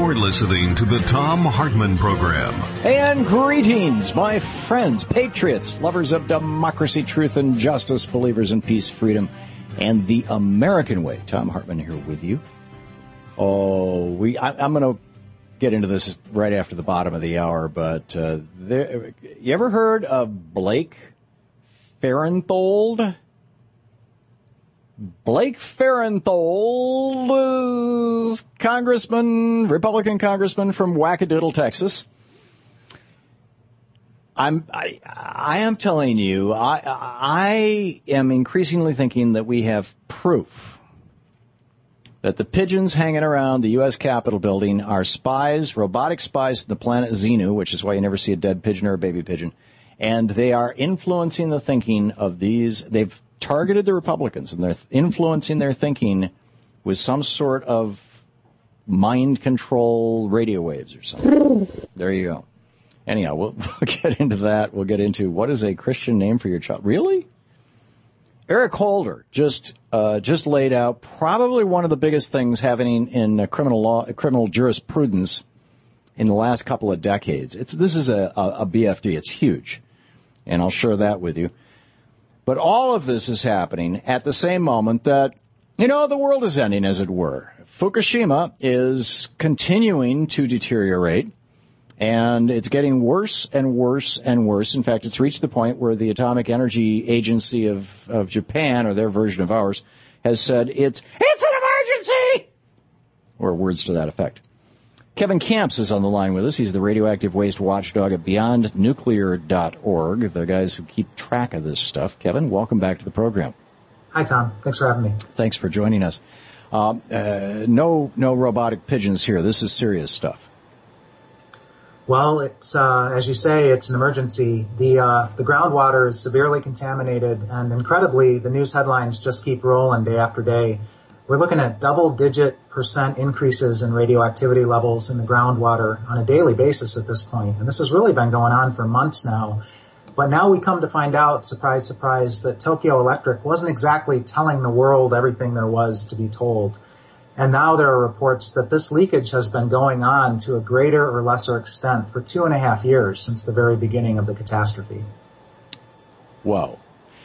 You're listening to the Thom Hartmann Program. And greetings, my friends, patriots, lovers of democracy, truth, and justice, believers in peace, freedom, and the American way. Thom Hartmann here with you. I'm going to get into this right after the bottom of the hour, but you ever heard of Blake Farenthold? Blake Farenthold, Republican congressman from Wackadoodle, Texas. I am telling you, I am increasingly thinking that we have proof that the pigeons hanging around the U.S. Capitol building are spies, robotic spies from the planet Xenu, which is why you never see a dead pigeon or a baby pigeon. And they are influencing the thinking of these. They've targeted the Republicans, and they're influencing their thinking with some sort of mind control radio waves or something. There you go. Anyhow, we'll get into that. We'll get into what is a Christian name for your child. Really? Eric Holder just laid out probably one of the biggest things happening in criminal jurisprudence in the last couple of decades. This is a BFD. It's huge, and I'll share that with you. But all of this is happening at the same moment that, the world is ending, as it were. Fukushima is continuing to deteriorate, and it's getting worse and worse and worse. In fact, it's reached the point where the Atomic Energy Agency of Japan, or their version of ours, has said it's an emergency! Or words to that effect. Kevin Camps is on the line with us. He's the radioactive waste watchdog at BeyondNuclear.org, the guys who keep track of this stuff. Kevin, welcome back to the program. Hi, Tom. Thanks for having me. Thanks for joining us. No robotic pigeons here. This is serious stuff. Well, it's as you say, it's an emergency. The groundwater is severely contaminated, and incredibly, the news headlines just keep rolling day after day. We're looking at double-digit % increases in radioactivity levels in the groundwater on a daily basis at this point. And this has really been going on for months now. But now we come to find out, surprise, surprise, that Tokyo Electric wasn't exactly telling the world everything there was to be told. And now there are reports that this leakage has been going on to a greater or lesser extent for 2.5 years since the very beginning of the catastrophe. Whoa.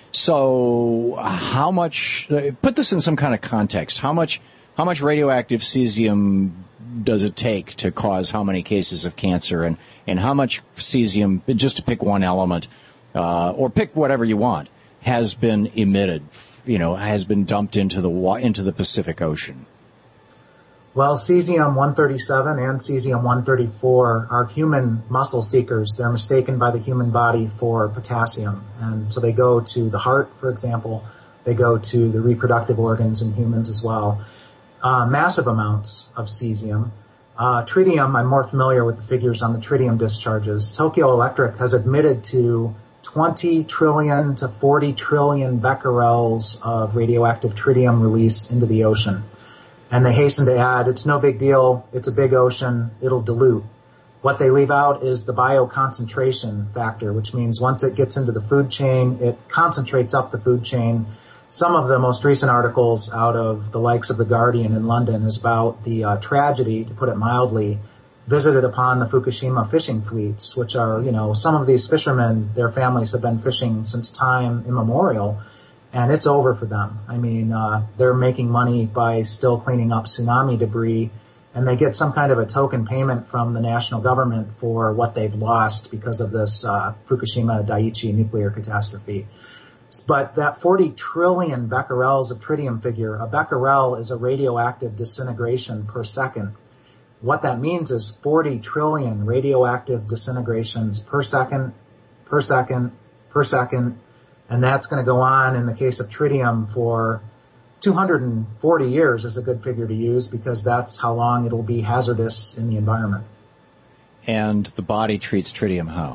So how much, put this in some kind of context, how much radioactive cesium does it take to cause how many cases of cancer, and how much cesium, just to pick one element, or pick whatever you want, has been emitted, has been dumped into the Pacific Ocean? Well, cesium-137 and cesium-134 are human muscle seekers. They're mistaken by the human body for potassium. And so they go to the heart, for example. They go to the reproductive organs in humans as well. Massive amounts of cesium. Tritium, I'm more familiar with the figures on the tritium discharges. Tokyo Electric has admitted to 20 trillion to 40 trillion becquerels of radioactive tritium release into the ocean. And they hasten to add, it's no big deal, it's a big ocean, it'll dilute. What they leave out is the bioconcentration factor, which means once it gets into the food chain, it concentrates up the food chain. Some of the most recent articles out of the likes of The Guardian in London is about the tragedy, to put it mildly, visited upon the Fukushima fishing fleets, which are, some of these fishermen, their families have been fishing since time immemorial. And it's over for them. I mean, they're making money by still cleaning up tsunami debris, and they get some kind of a token payment from the national government for what they've lost because of this Fukushima Daiichi nuclear catastrophe. But that 40 trillion becquerels of tritium figure, a becquerel is a radioactive disintegration per second. What that means is 40 trillion radioactive disintegrations per second, per second, per second. And that's going to go on in the case of tritium for 240 years is a good figure to use because that's how long it'll be hazardous in the environment. And the body treats tritium how?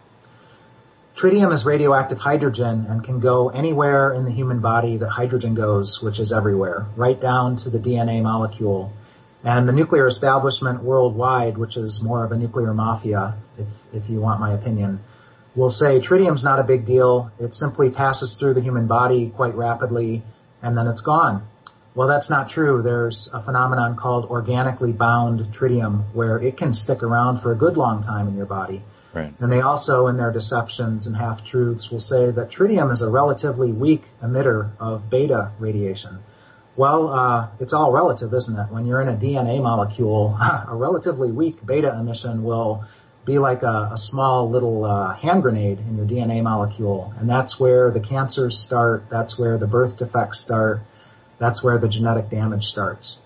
Tritium is radioactive hydrogen and can go anywhere in the human body that hydrogen goes, which is everywhere, right down to the DNA molecule. And the nuclear establishment worldwide, which is more of a nuclear mafia, if you want my opinion, will say tritium's not a big deal. It simply passes through the human body quite rapidly, and then it's gone. Well, that's not true. There's a phenomenon called organically bound tritium, where it can stick around for a good long time in your body. Right. And they also, in their deceptions and half-truths, will say that tritium is a relatively weak emitter of beta radiation. Well, it's all relative, isn't it? When you're in a DNA molecule, a relatively weak beta emission will be like a small little hand grenade in your DNA molecule. And that's where the cancers start. That's where the birth defects start. That's where the genetic damage starts.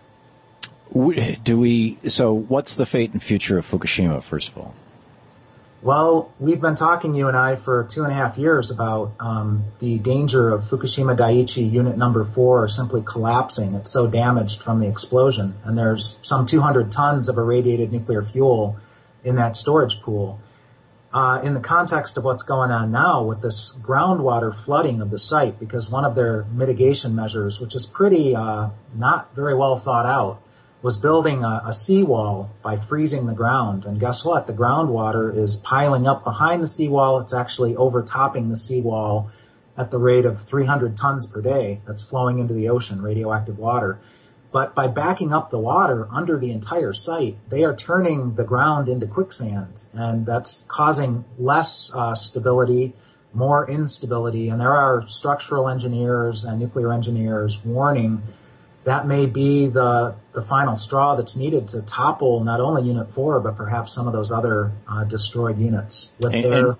So what's the fate and future of Fukushima, first of all? Well, we've been talking, you and I, for 2.5 years about the danger of Fukushima Daiichi Unit Number 4 simply collapsing. It's so damaged from the explosion. And there's some 200 tons of irradiated nuclear fuel in that storage pool. In the context of what's going on now with this groundwater flooding of the site, because one of their mitigation measures, which is pretty not very well thought out, was building a seawall by freezing the ground. And guess what? The groundwater is piling up behind the seawall. It's actually overtopping the seawall at the rate of 300 tons per day that's flowing into the ocean, radioactive water. But by backing up the water under the entire site, they are turning the ground into quicksand. And that's causing less stability, more instability. And there are structural engineers and nuclear engineers warning that may be the final straw that's needed to topple not only Unit 4, but perhaps some of those other destroyed units with go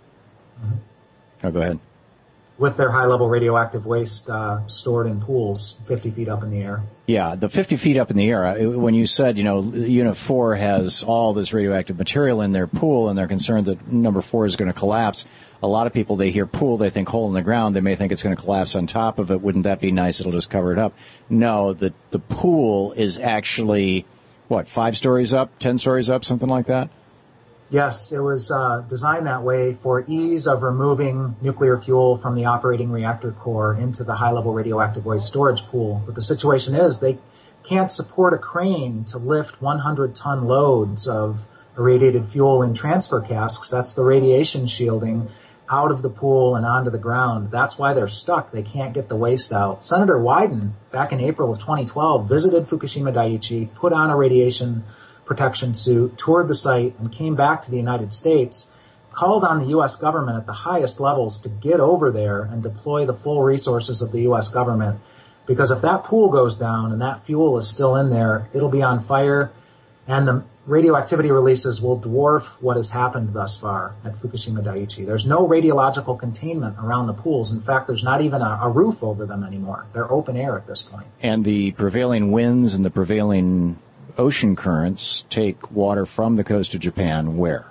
ahead. With their high-level radioactive waste stored in pools 50 feet up in the air. Yeah, the 50 feet up in the air, when you said, Unit 4 has all this radioactive material in their pool and they're concerned that number 4 is going to collapse, a lot of people, they hear pool, they think hole in the ground, they may think it's going to collapse on top of it. Wouldn't that be nice? It'll just cover it up. No, the pool is actually, 5 stories up, 10 stories up, something like that? Yes, it was designed that way for ease of removing nuclear fuel from the operating reactor core into the high-level radioactive waste storage pool. But the situation is they can't support a crane to lift 100-ton loads of irradiated fuel in transfer casks. That's the radiation shielding out of the pool and onto the ground. That's why they're stuck. They can't get the waste out. Senator Wyden, back in April of 2012, visited Fukushima Daiichi, put on a radiation protection suit, toured the site, and came back to the United States, called on the U.S. government at the highest levels to get over there and deploy the full resources of the U.S. government. Because if that pool goes down and that fuel is still in there, it'll be on fire, and the radioactivity releases will dwarf what has happened thus far at Fukushima Daiichi. There's no radiological containment around the pools. In fact, there's not even a roof over them anymore. They're open air at this point. And the prevailing winds and the prevailing ocean currents take water from the coast of Japan where?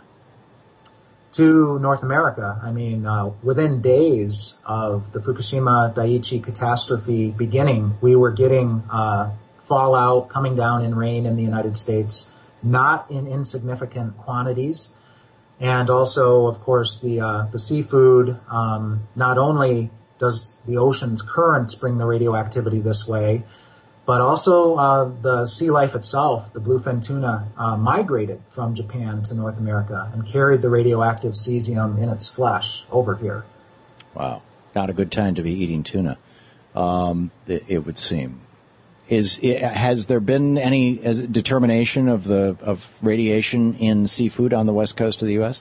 To North America. I mean, within days of the Fukushima Daiichi catastrophe beginning, we were getting fallout coming down in rain in the United States, not in insignificant quantities. And also, of course, the seafood, not only does the ocean's currents bring the radioactivity this way, but also the sea life itself, the bluefin tuna, migrated from Japan to North America and carried the radioactive cesium in its flesh over here. Wow. Not a good time to be eating tuna, it would seem. Has there been any determination of radiation in seafood on the west coast of the U.S.?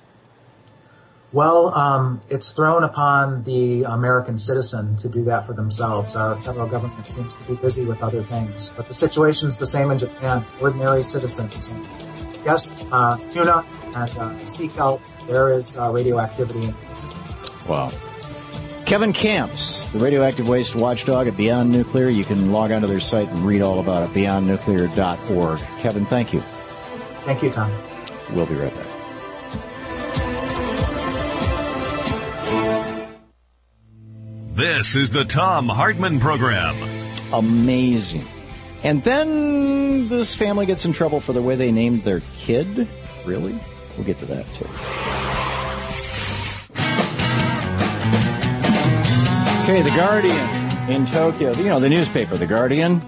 Well, it's thrown upon the American citizen to do that for themselves. Our federal government seems to be busy with other things. But the situation's the same in Japan. Ordinary citizens. Yes, tuna and sea kelp, there is radioactivity. Wow. Kevin Camps, the radioactive waste watchdog at Beyond Nuclear. You can log onto their site and read all about it, beyondnuclear.org. Kevin, thank you. Thank you, Tom. We'll be right back. This is the Thom Hartmann Program. Amazing. And then this family gets in trouble for the way they named their kid? Really? We'll get to that, too. Okay, The Guardian in Tokyo. The newspaper, The Guardian,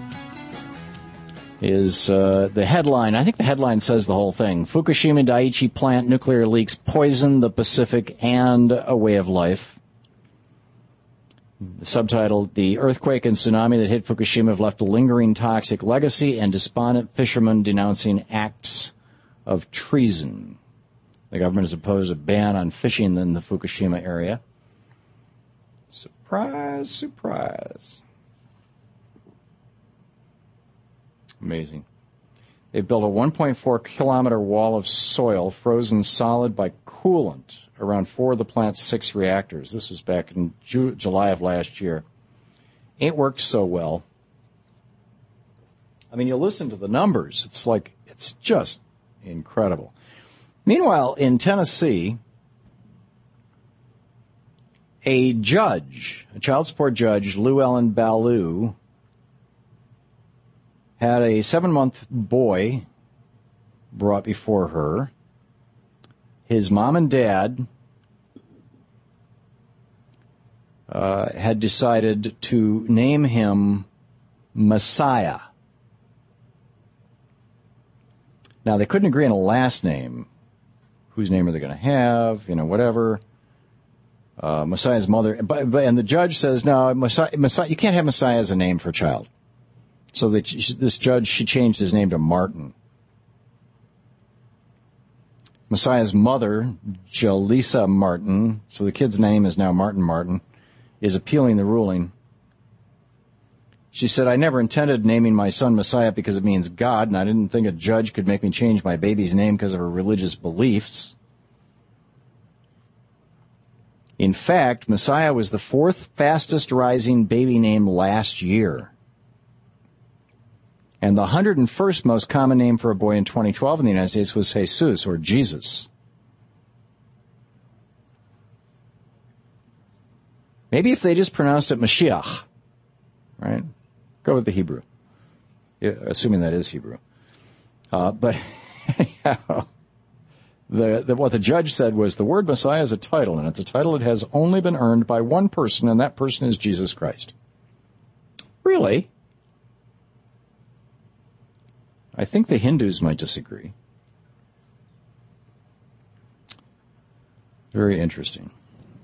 is the headline. I think the headline says the whole thing. Fukushima Daiichi plant nuclear leaks poison the Pacific and a way of life. Subtitled, "The earthquake and tsunami that hit Fukushima have left a lingering toxic legacy and despondent fishermen denouncing acts of treason." The government has imposed a ban on fishing in the Fukushima area. Surprise, surprise. Amazing. They've built a 1.4-kilometer wall of soil frozen solid by coolant around 4 of the plant's 6 reactors. This was back in July of last year. Ain't worked so well. I mean, you listen to the numbers. It's just incredible. Meanwhile, in Tennessee, a judge, a child support judge, Lou Ellen Ballou, had a 7-month boy brought before her. His mom and dad had decided to name him Messiah. Now, they couldn't agree on a last name. Whose name are they going to have? Whatever. Messiah's mother. And the judge says, no, Messiah, you can't have Messiah as a name for a child. So this judge, she changed his name to Martin. Messiah's mother, Jaleesa Martin, so the kid's name is now Martin Martin, is appealing the ruling. She said, "I never intended naming my son Messiah because it means God, and I didn't think a judge could make me change my baby's name because of her religious beliefs. In fact, Messiah was the 4th fastest rising baby name last year. And the 101st most common name for a boy in 2012 in the United States was Jesus, or Jesus. Maybe if they just pronounced it Mashiach, right? Go with the Hebrew, assuming that is Hebrew. But anyhow, what the judge said was the word Messiah is a title, and it's a title that has only been earned by one person, and that person is Jesus Christ. Really? I think the Hindus might disagree. Very interesting.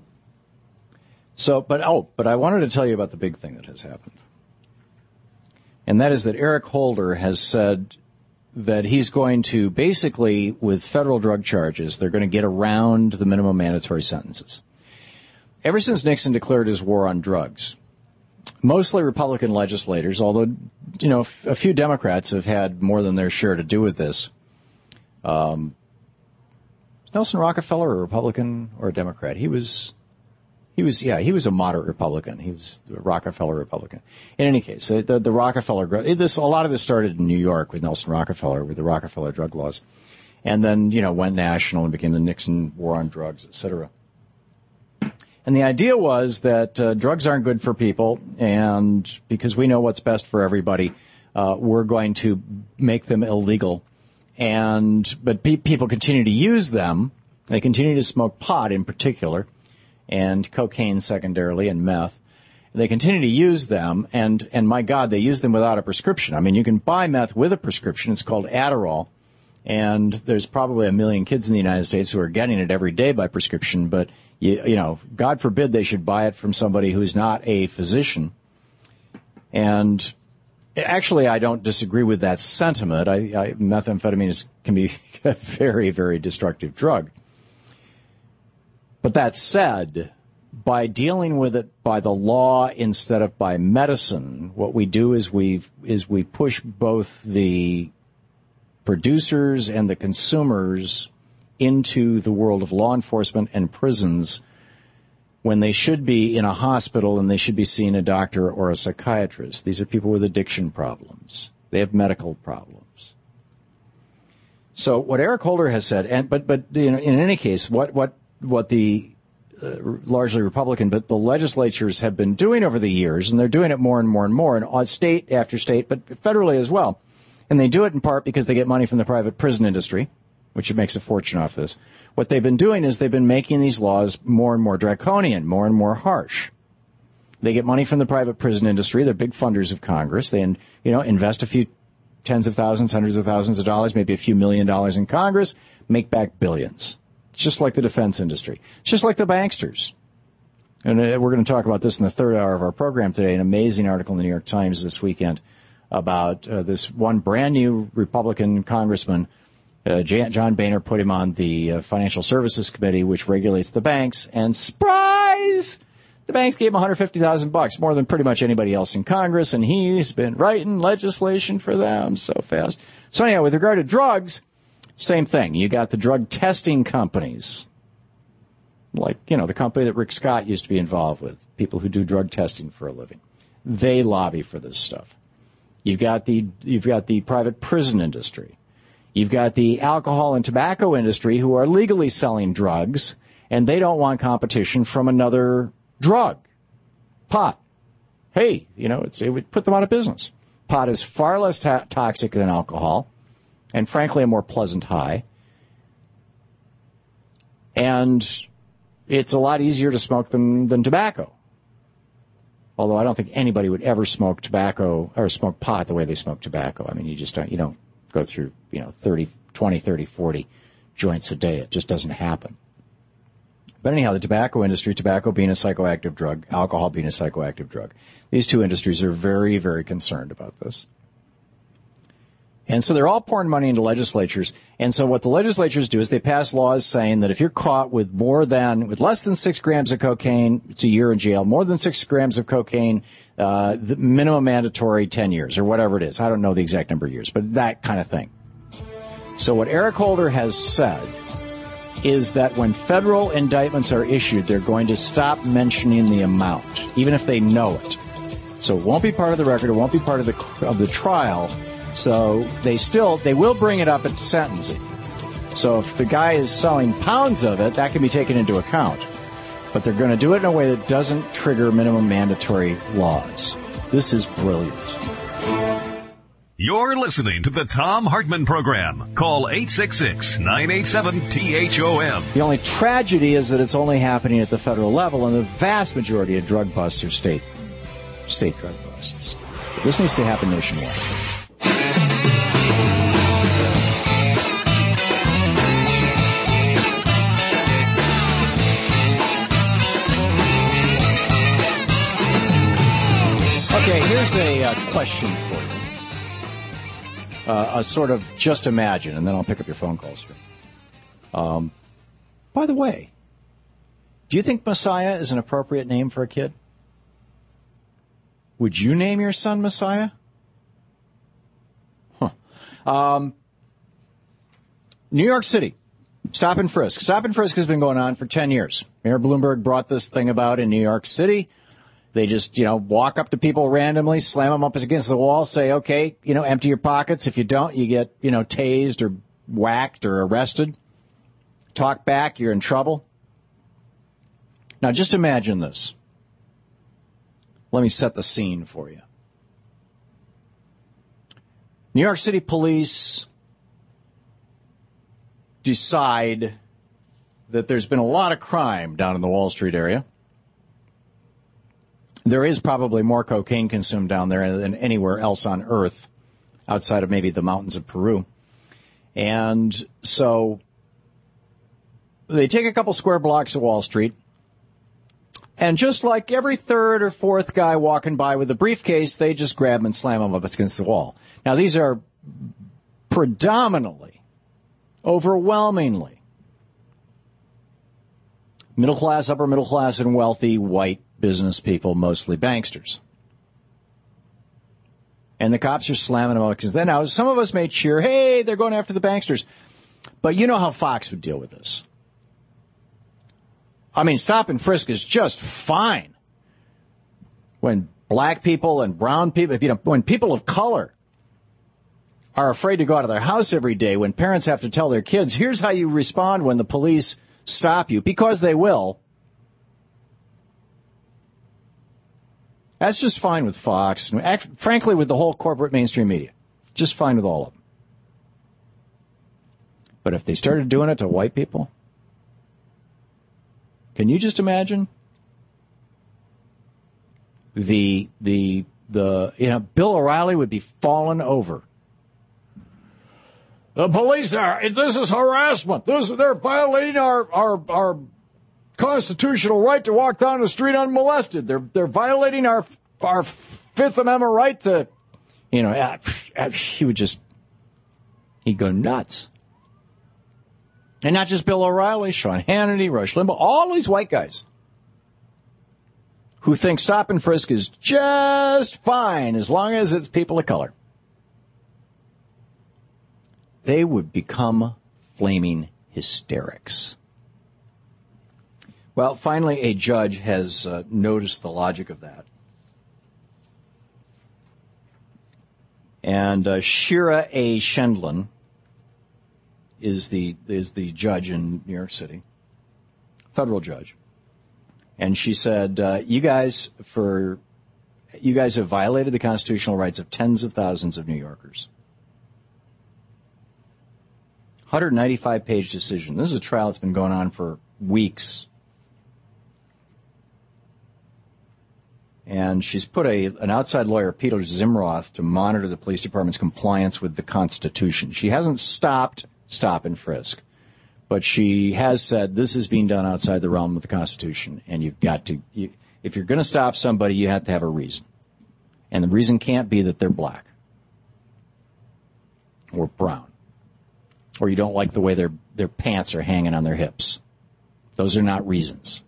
But I wanted to tell you about the big thing that has happened. And that is that Eric Holder has said that he's going to, basically, with federal drug charges, they're going to get around the minimum mandatory sentences. Ever since Nixon declared his war on drugs, mostly Republican legislators, although, a few Democrats have had more than their share to do with this. Nelson Rockefeller a Republican or a Democrat? He was a moderate Republican. He was a Rockefeller Republican. In any case, the Rockefeller, a lot of this started in New York with Nelson Rockefeller, with the Rockefeller drug laws. And then, went national and became the Nixon war on drugs, et cetera. And the idea was that drugs aren't good for people, and because we know what's best for everybody, we're going to make them illegal. But people continue to use them. They continue to smoke pot in particular, and cocaine secondarily, and meth. They continue to use them, and my God, they use them without a prescription. I mean, you can buy meth with a prescription. It's called Adderall, and there's probably 1 million kids in the United States who are getting it every day by prescription, but, God forbid they should buy it from somebody who's not a physician. And actually, I don't disagree with that sentiment. Methamphetamine can be a very, very destructive drug. But that said, by dealing with it by the law instead of by medicine, what we do is we push both the producers and the consumers into the world of law enforcement and prisons when they should be in a hospital and they should be seeing a doctor or a psychiatrist. These are people with addiction problems. They have medical problems. So what Eric Holder has said, but in any case, what the largely Republican, but the legislatures have been doing over the years, and they're doing it more and more and more, and state after state, but federally as well. And they do it in part because they get money from the private prison industry, which makes a fortune off this. What they've been doing is they've been making these laws more and more draconian, more and more harsh. They get money from the private prison industry. They're big funders of Congress. They, invest a few tens of thousands, hundreds of thousands of dollars, maybe a few $1 million in Congress, make back billions. It's just like the defense industry. It's just like the banksters. And we're going to talk about this in the third hour of our program today, an amazing article in the New York Times this weekend about this one brand new Republican congressman, John Boehner, put him on the Financial Services Committee, which regulates the banks, and surprise! The banks gave him $150,000, more than pretty much anybody else in Congress, and he's been writing legislation for them so fast. So anyhow, with regard to drugs, same thing. You got the drug testing companies, like, the company that Rick Scott used to be involved with, people who do drug testing for a living. They lobby for this stuff. You've got the private prison industry. You've got the alcohol and tobacco industry who are legally selling drugs, and they don't want competition from another drug, pot. Hey, it would put them out of business. Pot is far less toxic than alcohol, and frankly, a more pleasant high. And it's a lot easier to smoke than tobacco. Although I don't think anybody would ever smoke tobacco or smoke pot the way they smoke tobacco. I mean, you don't go through, 20, 30, 40 joints a day. It just doesn't happen. But anyhow, the tobacco industry, tobacco being a psychoactive drug, alcohol being a psychoactive drug, these two industries are very, very concerned about this. And so they're all pouring money into legislatures. And so what the legislatures do is they pass laws saying that if you're caught with less than 6 grams of cocaine, it's a year in jail. More than 6 grams of cocaine, the minimum mandatory 10 years or whatever it is. I don't know the exact number of years, but that kind of thing. So what Eric Holder has said is that when federal indictments are issued, they're going to stop mentioning the amount, even if they know it. So it won't be part of the record. It won't be part of the trial. So they will bring it up at sentencing. So if the guy is selling pounds of it, that can be taken into account. But they're going to do it in a way that doesn't trigger minimum mandatory laws. This is brilliant. You're listening to the Thom Hartmann Program. Call 866-987-THOM. The only tragedy is that it's only happening at the federal level, and the vast majority of drug busts are state drug busts. But this needs to happen nationwide. Okay, here's a question for you. A sort of just imagine, and then I'll pick up your phone calls here. By the way, do you think Messiah is an appropriate name for a kid? Would you name your son Messiah? New York City, stop and frisk. Stop and frisk has been going on for 10 years. Mayor Bloomberg brought this thing about in New York City. They just, walk up to people randomly, slam them up against the wall, say, okay, empty your pockets. If you don't, you get, tased or whacked or arrested. Talk back, you're in trouble. Now, just imagine this. Let me set the scene for you. New York City police decide that there's been a lot of crime down in the Wall Street area. There is probably more cocaine consumed down there than anywhere else on Earth, outside of maybe the mountains of Peru. And so they take a couple square blocks of Wall Street, and just like every third or fourth guy walking by with a briefcase, they just grab him and slam him up against the wall. Now, these are predominantly, overwhelmingly, middle class, upper middle class, and wealthy white business people, mostly banksters. And the cops are slamming them up. Because then now some of us may cheer, hey, they're going after the banksters. But you know how Fox would deal with this. I mean, stop and frisk is just fine. When black people and brown people, when people of color are afraid to go out of their house every day, when parents have to tell their kids, here's how you respond when the police stop you, because they will. That's just fine with Fox. Frankly, with the whole corporate mainstream media. Just fine with all of them. But if they started doing it to white people, can you just imagine? Bill O'Reilly would be fallen over. The police this is harassment. They're violating our constitutional right to walk down the street unmolested. They're violating our Fifth Amendment right to, he'd go nuts. And not just Bill O'Reilly, Sean Hannity, Rush Limbaugh, all these white guys who think stop and frisk is just fine as long as it's people of color. They would become flaming hysterics. Well, finally, a judge has noticed the logic of that. And Shira A. Shendlin is the judge in New York City, federal judge. And she said, you guys have violated the constitutional rights of tens of thousands of New Yorkers. 195-page decision. This is a trial that's been going on for weeks. And she's put an outside lawyer, Peter Zimroth, to monitor the police department's compliance with the Constitution. She hasn't stopped stop and frisk, but she has said this is being done outside the realm of the Constitution, and you've got to, if you're going to stop somebody, you have to have a reason. And the reason can't be that they're black or brown, or you don't like the way their pants are hanging on their hips. Those are not reasons.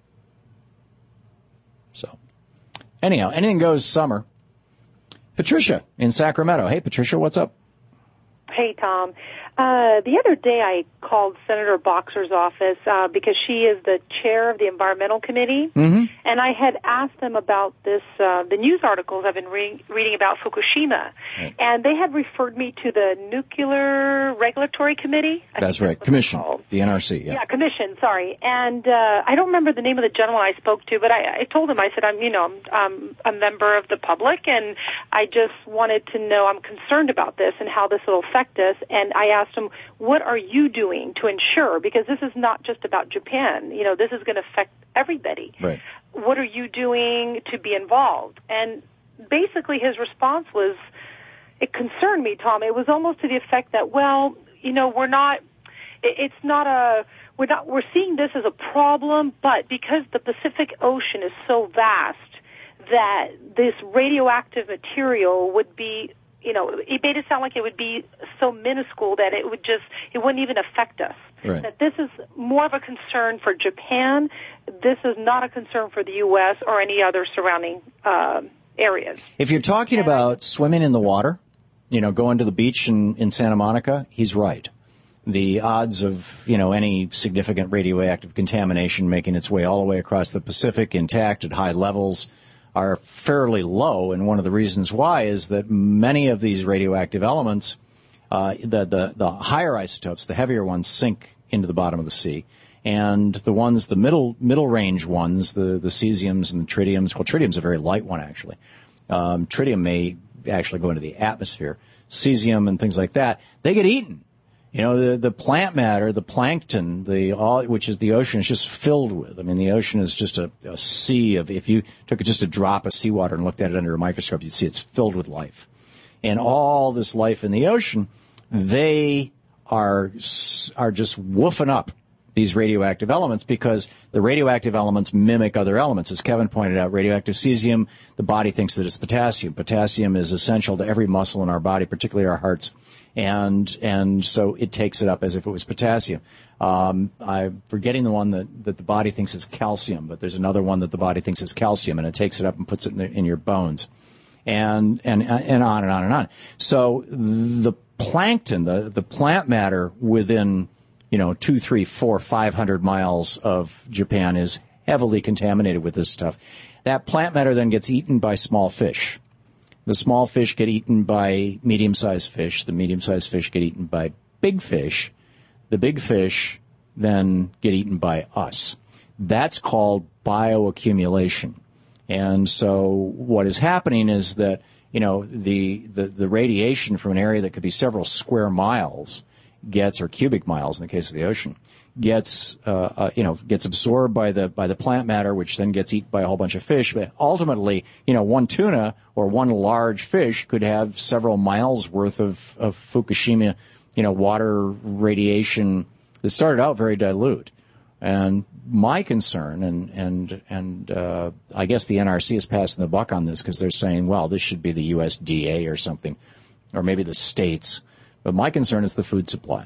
So, anyhow, anything goes summer. Patricia in Sacramento. Hey, Patricia, what's up? Hey, Tom. The other day I called Senator Boxer's office because she is the chair of the Environmental Committee, and I had asked them about this, the news articles I've been reading about Fukushima, and they had referred me to the Nuclear Regulatory Committee. That's right, Commission, the NRC. Yeah, Commission, sorry. And I don't remember the name of the gentleman I spoke to, but I told him, I said, I'm a member of the public, and I just wanted to know, I'm concerned about this and how this will affect us, and I asked him, what are you doing to ensure, because this is not just about Japan, this is going to affect everybody. Right. What are you doing to be involved? And basically his response was, it concerned me, Tom. It was almost to the effect that, we're seeing this as a problem, but because the Pacific Ocean is so vast that this radioactive material would be, it made it sound like it would be so minuscule that it wouldn't even affect us. Right. That this is more of a concern for Japan. This is not a concern for the U.S. or any other surrounding areas. If you're talking about swimming in the water, going to the beach in Santa Monica, he's right. The odds of, any significant radioactive contamination making its way all the way across the Pacific intact at high levels are fairly low, and one of the reasons why is that many of these radioactive elements, the higher isotopes, the heavier ones, sink into the bottom of the sea, and the ones, the middle range ones, the cesiums and the tritiums. Well, tritium's a very light one actually. Tritium may actually go into the atmosphere. Cesium and things like that, they get eaten. The plant matter, the plankton, which is the ocean, is just filled with. I mean, the ocean is just a sea of, if you took just a drop of seawater and looked at it under a microscope, you'd see it's filled with life. And all this life in the ocean, they are just woofing up these radioactive elements because the radioactive elements mimic other elements. As Kevin pointed out, radioactive cesium, the body thinks that it's potassium. Potassium is essential to every muscle in our body, particularly our hearts. And so it takes it up as if it was potassium. I'm forgetting the one that the body thinks is calcium, but there's another one that the body thinks is calcium, and it takes it up and puts it in your bones, and on and on and on. So the plankton, the plant matter within 200, 300, 400, 500 miles of Japan is heavily contaminated with this stuff. That plant matter then gets eaten by small fish. The small fish get eaten by medium-sized fish. The medium-sized fish get eaten by big fish. The big fish then get eaten by us. That's called bioaccumulation. And so what is happening is that, the radiation from an area that could be several square miles or cubic miles in the case of the ocean, gets absorbed by the plant matter, which then gets eaten by a whole bunch of fish. But ultimately, one tuna or one large fish could have several miles worth of Fukushima, water radiation that started out very dilute. And my concern, and I guess the NRC is passing the buck on this because they're saying, well, this should be the USDA or something, or maybe the states. But my concern is the food supply.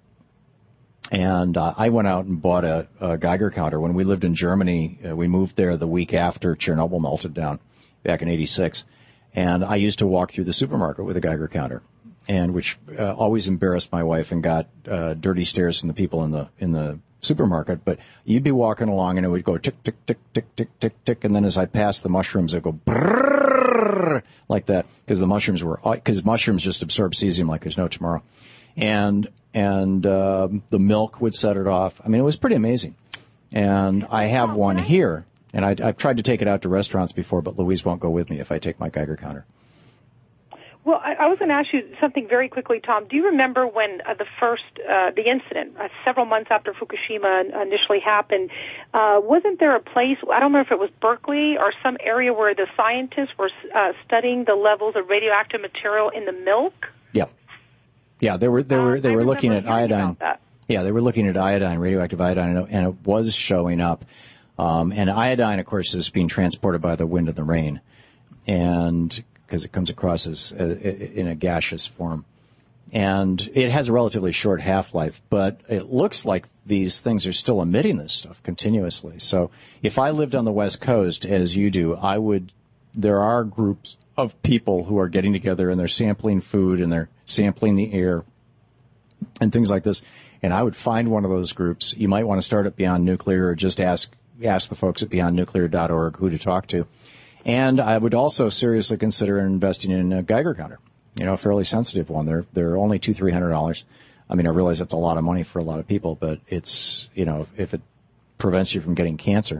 And I went out and bought a Geiger counter. When we lived in Germany, we moved there the week after Chernobyl melted down back in '86. And I used to walk through the supermarket with a Geiger counter, and which always embarrassed my wife and got dirty stares from the people in the supermarket. But you'd be walking along and it would go tick, tick, tick, tick, tick, tick, tick, and then as I passed the mushrooms, it would go brrrr, like that, because mushrooms just absorb cesium like there's no tomorrow. And the milk would set it off. I mean, it was pretty amazing. And I have one here, and I've tried to take it out to restaurants before, but Louise won't go with me if I take my Geiger counter. Well, I was going to ask you something very quickly, Tom. Do you remember when the incident, several months after Fukushima initially happened, wasn't there a place, I don't remember if it was Berkeley or some area where the scientists were studying the levels of radioactive material in the milk? Yeah. Yeah, they were looking at iodine. Yeah, they were looking at iodine, radioactive iodine, and it was showing up. And iodine, of course, is being transported by the wind and the rain, and because it comes across as in a gaseous form. And it has a relatively short half-life, but it looks like these things are still emitting this stuff continuously. So if I lived on the West Coast, as you do, there are groups of people who are getting together and they're sampling food and they're sampling the air and things like this. And I would find one of those groups. You might want to start at Beyond Nuclear or just ask the folks at beyondnuclear.org who to talk to. And I would also seriously consider investing in a Geiger counter, a fairly sensitive one. They're only $200-300. I mean, I realize that's a lot of money for a lot of people, but it's, if it prevents you from getting cancer.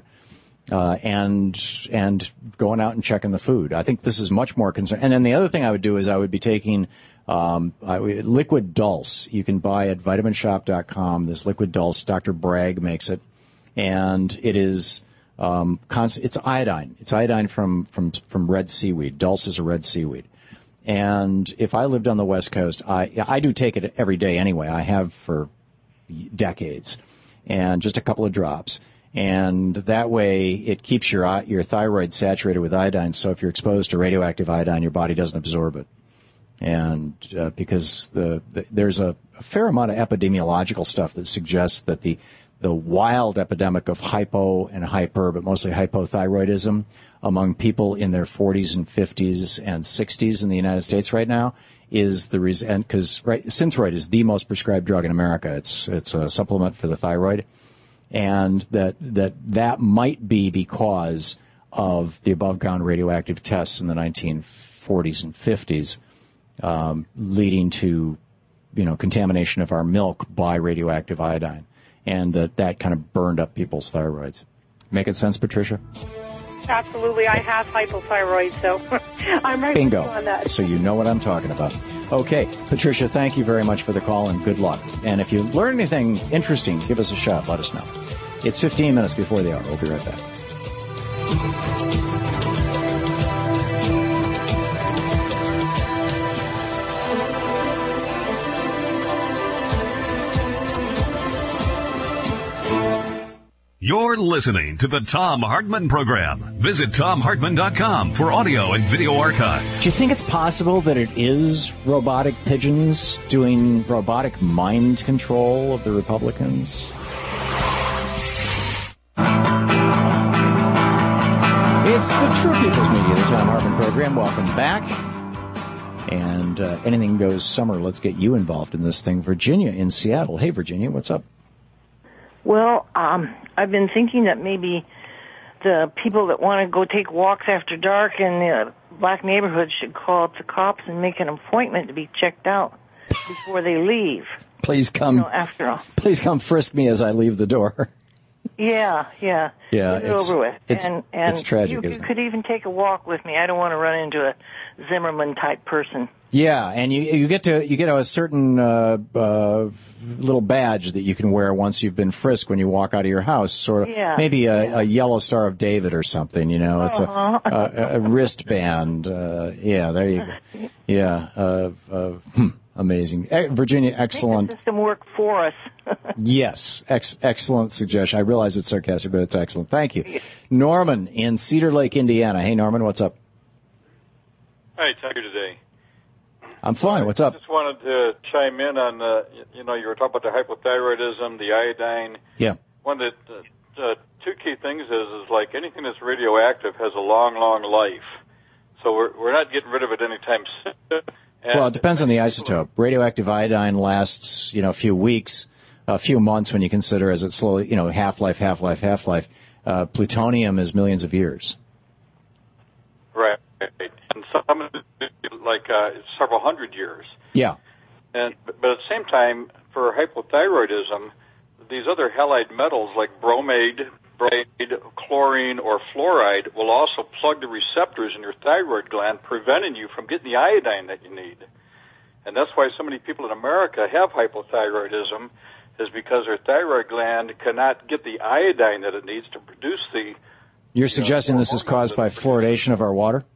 And going out and checking the food. I think this is much more concern. And then the other thing I would do is I would be taking Liquid Dulse. You can buy at vitaminshop.com this Liquid Dulse. Dr. Bragg makes it, and it is it's iodine. It's iodine from red seaweed. Dulse is a red seaweed. And if I lived on the West Coast, I do take it every day anyway. I have for decades, and just a couple of drops. And that way it keeps your thyroid saturated with iodine, so if you're exposed to radioactive iodine, your body doesn't absorb it. And because there's a fair amount of epidemiological stuff that suggests that the wild epidemic of hypo and hyper, but mostly hypothyroidism, among people in their 40s and 50s and 60s in the United States right now is the reason, because Synthroid is the most prescribed drug in America. It's a supplement for the thyroid. And that might be because of the above-ground radioactive tests in the 1940s and 50s, leading to, contamination of our milk by radioactive iodine, and that kind of burned up people's thyroids. Making sense, Patricia? Absolutely. I have hypothyroid, so I'm right Bingo. on that. So you know what I'm talking about. Okay, Patricia, thank you very much for the call, and good luck. And if you learn anything interesting, give us a shout. Let us know. It's 15 minutes before the hour. We'll be right back. You're listening to the Thom Hartmann Program. Visit ThomHartmann.com for audio and video archives. Do you think it's possible that it is robotic pigeons doing robotic mind control of the Republicans? It's the True People's Media, the Thom Hartmann Program. Welcome back. And anything goes summer. Let's get you involved in this thing. Virginia in Seattle. Hey, Virginia, what's up? Well, I've been thinking that maybe the people that want to go take walks after dark in the black neighborhoods should call up the cops and make an appointment to be checked out before they leave. Please come. After all. Please come frisk me as I leave the door. Yeah. Yeah, Get it over with. It's tragic. You could even take a walk with me. I don't want to run into a Zimmerman type person. Yeah, and you get a certain little badge that you can wear once you've been frisked when you walk out of your house. Sort of, maybe a yellow Star of David or something. It's a wristband. Yeah, there you go. Yeah. Amazing. Virginia, excellent. Make the system work for us. Yes, excellent suggestion. I realize it's sarcastic, but it's excellent. Thank you. Norman in Cedar Lake, Indiana. Hey, Norman, what's up? Hi, how are you today? I'm fine. What's up? I just wanted to chime in on, you were talking about the hypothyroidism, the iodine. Yeah. One of the two key things is like anything that's radioactive has a long, long life. So we're not getting rid of it anytime soon. Well, it depends on the isotope. Radioactive iodine lasts, a few weeks, a few months when you consider as it slowly, half-life. Plutonium is millions of years. Right. And some of it, like several hundred years. Yeah. But at the same time, for hypothyroidism, these other halide metals like bromide, chlorine, or fluoride will also plug the receptors in your thyroid gland, preventing you from getting the iodine that you need. And that's why so many people in America have hypothyroidism, is because their thyroid gland cannot get the iodine that it needs to produce the... You're suggesting this is caused by fluoridation of our water?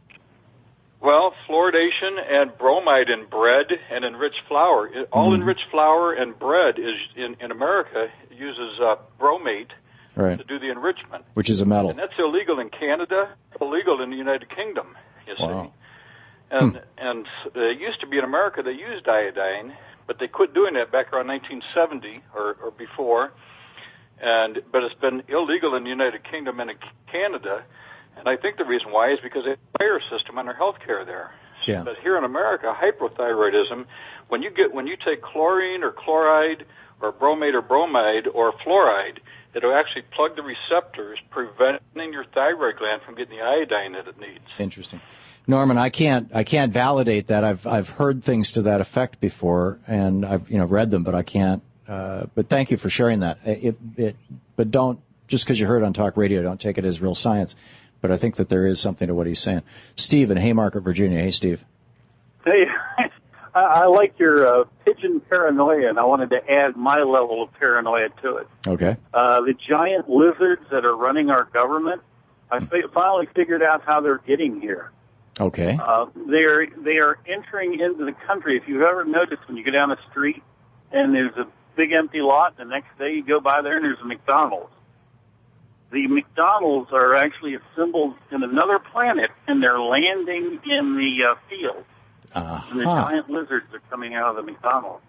Well, fluoridation and bromide in bread and enriched flour. All enriched flour and bread is in America uses bromate to do the enrichment. Which is a metal. And that's illegal in Canada, illegal in the United Kingdom, you see. And it used to be in America they used iodine, but they quit doing that back around 1970 or before. But it's been illegal in the United Kingdom and in Canada. And I think the reason why is because they have a fire system on their health care there. Yeah. But here in America, hypothyroidism, when you take chlorine or chloride or bromate or bromide or fluoride, it'll actually plug the receptors, preventing your thyroid gland from getting the iodine that it needs. Interesting. Norman, I can't validate that. I've heard things to that effect before, and I've read them, but I can't. But thank you for sharing that. But don't, just because you heard it on talk radio, don't take it as real science. But I think that there is something to what he's saying. Steve in Haymarket, Virginia. Hey, Steve. Hey, I like your pigeon paranoia, and I wanted to add my level of paranoia to it. Okay. The giant lizards that are running our government, I finally figured out how they're getting here. Okay. They are entering into the country. If you've ever noticed when you go down the street and there's a big empty lot, the next day you go by there and there's a McDonald's. The McDonald's are actually assembled in another planet, and they're landing in the field. And the giant lizards are coming out of the McDonald's.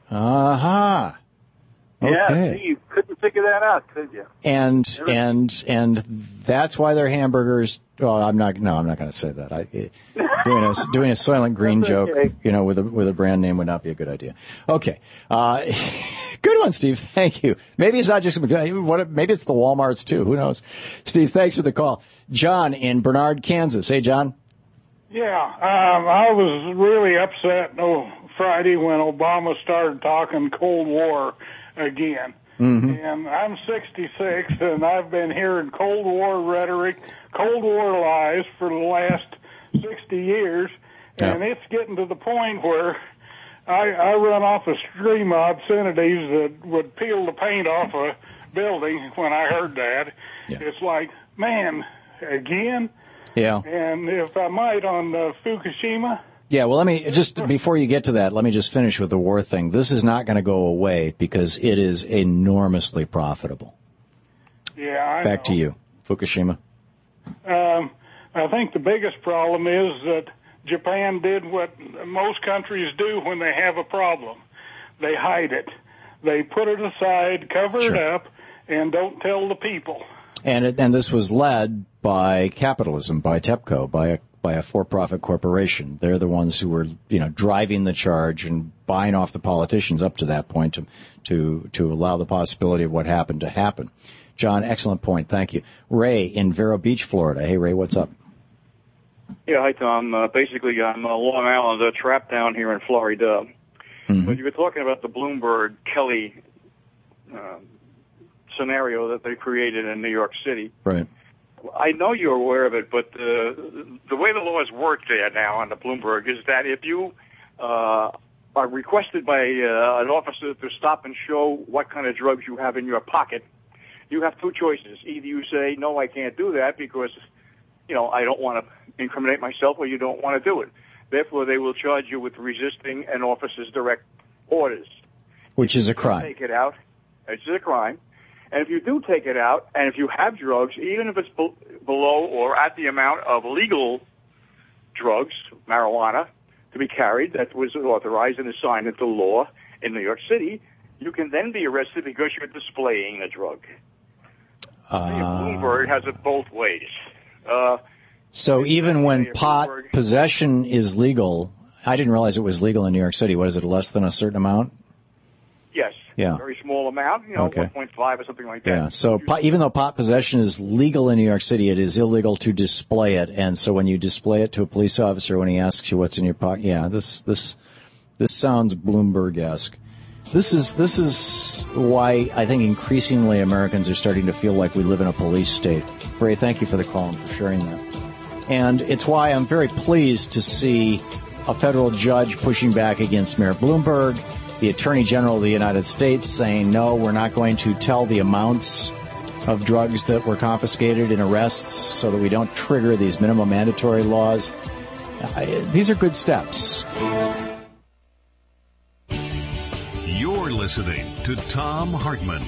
Okay. Yeah, see, you couldn't figure that out, could you? And that's why their hamburgers. Well, I'm not going to say that. Doing a Soylent Green joke, with a brand name would not be a good idea. Okay. Good one, Steve. Thank you. Maybe it's not just maybe it's the Walmarts too. Who knows? Steve, thanks for the call. John in Bernard, Kansas. Hey, John. Yeah, I was really upset Friday when Obama started talking Cold War again. Mm-hmm. And I'm 66, and I've been hearing Cold War rhetoric, Cold War lies for the last 60 years, and it's getting to the point where I run off a stream of obscenities that would peel the paint off a building when I heard that. Yeah. It's like, man, again? Yeah. And if I might, on Fukushima... Yeah, well, let me just, before you get to that, let me just finish with the war thing. This is not going to go away because it is enormously profitable. Yeah, I Back to you, Fukushima. I think the biggest problem is that Japan did what most countries do when they have a problem. They hide it. They put it aside, cover it up, and don't tell the people. And this was led by capitalism, by TEPCO, by a for-profit corporation. They're the ones who were, driving the charge and buying off the politicians up to that point to allow the possibility of what happened to happen. John, excellent point. Thank you. Ray in Vero Beach, Florida. Hey, Ray, what's up? Yeah, hi, Tom. Basically, I'm Long Island, trapped down here in Florida. Mm-hmm. But you were talking about the Bloomberg-Kelly scenario that they created in New York City. Right. I know you're aware of it, but the way the laws work there now on the Bloomberg is that if you are requested by an officer to stop and show what kind of drugs you have in your pocket, you have two choices. Either you say, no, I can't do that because, I don't want to incriminate myself, or you don't want to do it. Therefore, they will charge you with resisting an officer's direct orders. Which is a crime. Take it out. It's a crime. And if you do take it out, and if you have drugs, even if it's below or at the amount of legal drugs, marijuana, to be carried, that was authorized and assigned into law in New York City, you can then be arrested because you're displaying a drug. Bloomberg has it both ways. So even when pot possession is legal, I didn't realize it was legal in New York City. What is it, less than a certain amount? Yes. Yeah. Very small amount, 1.5 or something like that. Yeah. So even though pot possession is legal in New York City, it is illegal to display it. And so when you display it to a police officer when he asks you what's in your pocket, this sounds Bloomberg-esque. This is why I think increasingly Americans are starting to feel like we live in a police state. Ray, thank you for the call and for sharing that. And it's why I'm very pleased to see a federal judge pushing back against Mayor Bloomberg, the Attorney General of the United States saying, no, we're not going to tell the amounts of drugs that were confiscated in arrests so that we don't trigger these minimum mandatory laws. These are good steps. You're listening to Thom Hartmann.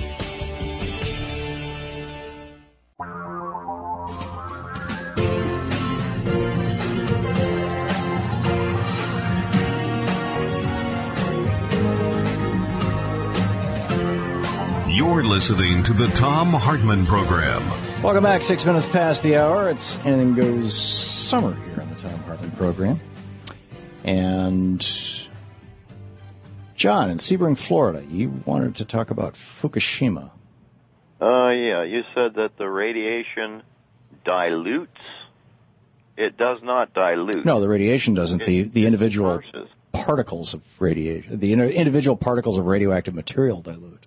You're listening to the Thom Hartmann Program. Welcome back. 6 minutes past the hour. It's Anything Goes Summer here on the Thom Hartmann Program. And John, in Sebring, Florida, you wanted to talk about Fukushima. Yeah, you said that the radiation dilutes. It does not dilute. No, the radiation doesn't. The individual particles of radiation, the individual particles of radioactive material dilute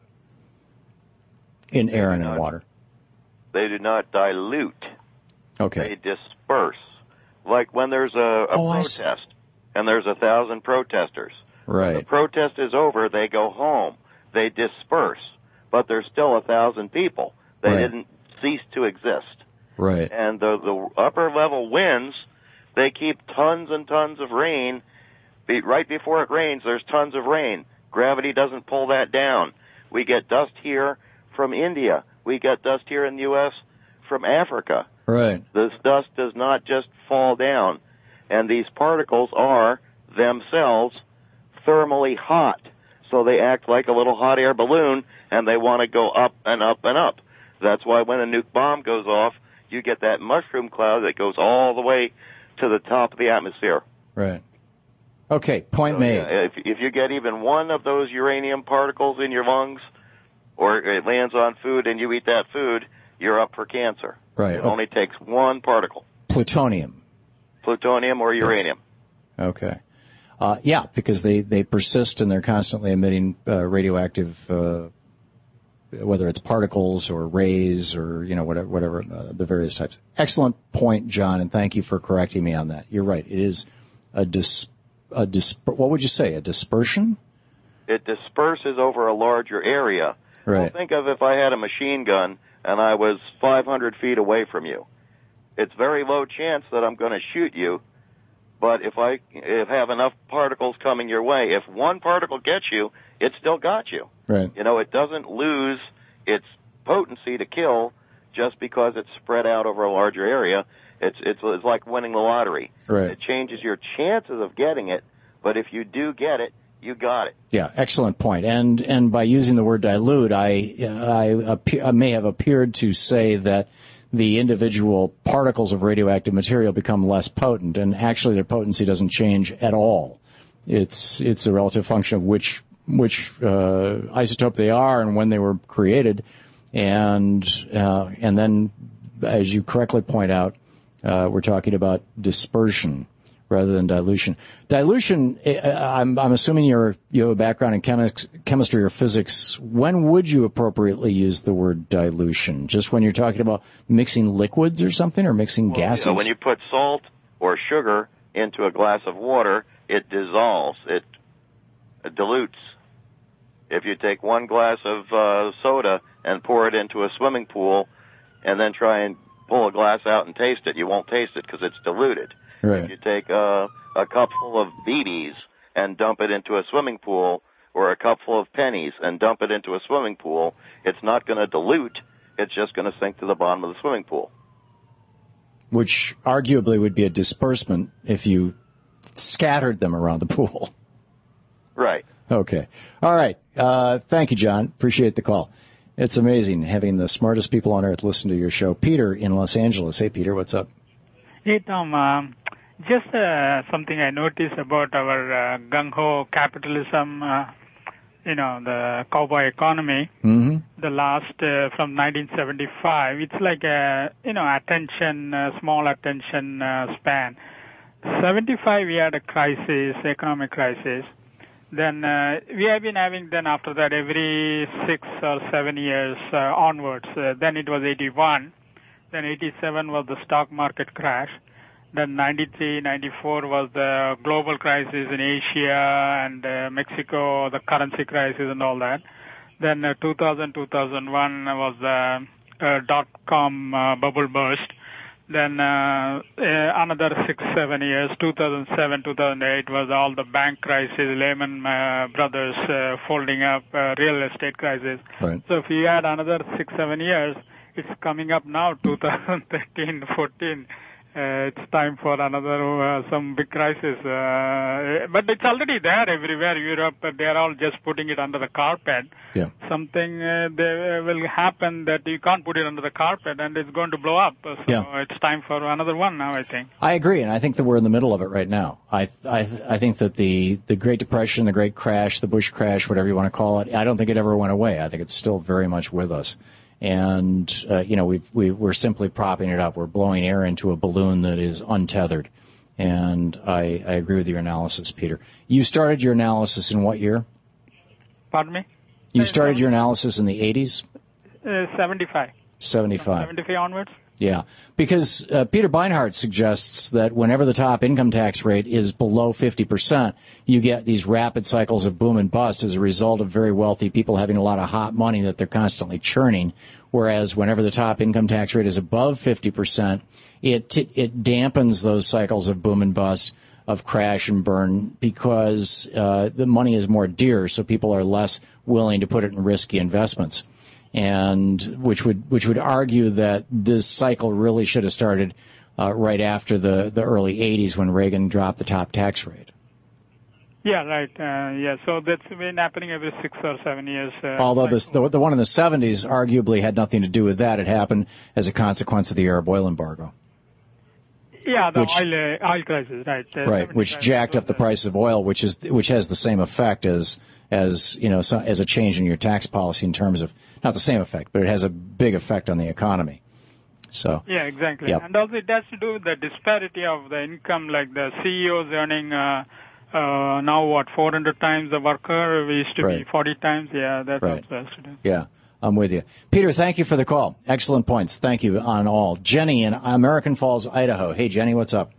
in air and in water. They do not dilute. Okay. They disperse. Like when there's a protest, and there's 1,000 protesters. Right. When the protest is over, they go home. They disperse. But there's still 1,000 people. They didn't cease to exist. Right. And the upper level winds, they keep tons and tons of rain. Right before it rains, there's tons of rain. Gravity doesn't pull that down. We get dust here from India. We get dust here in the U.S. from Africa. Right. This dust does not just fall down. And these particles are themselves thermally hot. So they act like a little hot air balloon, and they want to go up and up and up. That's why when a nuke bomb goes off, you get that mushroom cloud that goes all the way to the top of the atmosphere. Right. Okay, point made. If you get even one of those uranium particles in your lungs, or it lands on food and you eat that food, you're up for cancer. Right. It only takes one particle. Plutonium. Plutonium or uranium. Yes. Okay. Yeah, because they persist and they're constantly emitting radioactive, whether it's particles or rays or whatever the various types. Excellent point, John, and thank you for correcting me on that. You're right. It is what would you say? A dispersion? It disperses over a larger area. Right. Well, think of if I had a machine gun and I was 500 feet away from you. It's very low chance that I'm going to shoot you. But if I have enough particles coming your way, if one particle gets you, it still got you. Right. It doesn't lose its potency to kill just because it's spread out over a larger area. It's like winning the lottery. Right. It changes your chances of getting it, but if you do get it, you got it. Yeah, excellent point. And by using the word dilute, I may have appeared to say that the individual particles of radioactive material become less potent, and actually their potency doesn't change at all. It's a relative function of which isotope they are and when they were created, and then, as you correctly point out, we're talking about dispersion rather than dilution. Dilution, I'm assuming you have a background in chemistry or physics. When would you appropriately use the word dilution? Just when you're talking about mixing liquids or something, or mixing gases? When you put salt or sugar into a glass of water, it dissolves. It dilutes. If you take one glass of soda and pour it into a swimming pool and then try and pull a glass out and taste it, you won't taste it because it's diluted. Right. If you take a cupful of BBs and dump it into a swimming pool, or a cupful of pennies and dump it into a swimming pool, it's not going to dilute. It's just going to sink to the bottom of the swimming pool. Which arguably would be a disbursement if you scattered them around the pool. Right. Okay. All right. Thank you, John. Appreciate the call. It's amazing having the smartest people on earth listen to your show. Peter in Los Angeles. Hey, Peter, what's up? Hey, Tom. Just something I noticed about our gung-ho capitalism, the cowboy economy. Mm-hmm. The last, from 1975, it's like small attention span. 75, we had a crisis, economic crisis. Then we have been having then after that every 6 or 7 years onwards. Then it was 81. Then 87 was the stock market crash. Then 93, 94 was the global crisis in Asia and Mexico, the currency crisis and all that. Then 2000, 2001 was the dot-com bubble burst. Then another 6-7 years, 2007, 2008 was all the bank crisis, Lehman Brothers folding up, real estate crisis. Right. So if you add another 6-7 years, it's coming up now, 2013, 14. It's time for another some big crisis, but it's already there everywhere. Europe, they are all just putting it under the carpet. Yeah. Something will happen that you can't put it under the carpet, and it's going to blow up. So It's time for another one now, I think. I agree, and I think that we're in the middle of it right now. I think that the Great Depression, the Great Crash, the Bush Crash, whatever you want to call it, I don't think it ever went away. I think it's still very much with us. And, we're simply propping it up. We're blowing air into a balloon that is untethered. And I agree with your analysis, Peter. You started your analysis in what year? Pardon me? You started your analysis in the 80s? 75. 75. From 75 onwards? Yeah, because Peter Beinart suggests that whenever the top income tax rate is below 50%, you get these rapid cycles of boom and bust as a result of very wealthy people having a lot of hot money that they're constantly churning, whereas whenever the top income tax rate is above 50%, it dampens those cycles of boom and bust, of crash and burn, because the money is more dear, so people are less willing to put it in risky investments. And which would argue that this cycle really should have started right after the early 80s when Reagan dropped the top tax rate. Yeah, right. So that's been happening every 6 or 7 years. Although the one in the 70s arguably had nothing to do with that. It happened as a consequence of the Arab oil embargo. Yeah, oil crisis, right. Right, which jacked up the price of oil, which has the same effect as a change in your tax policy in terms of, not the same effect, but it has a big effect on the economy. So. Yeah, exactly. Yep. And also it has to do with the disparity of the income, like the CEOs earning now 400 times the worker. We used to be 40 times. Yeah, that's also has to do. Yeah, I'm with you. Peter, thank you for the call. Excellent points. Thank you on all. Jenny in American Falls, Idaho. Hey, Jenny, what's up?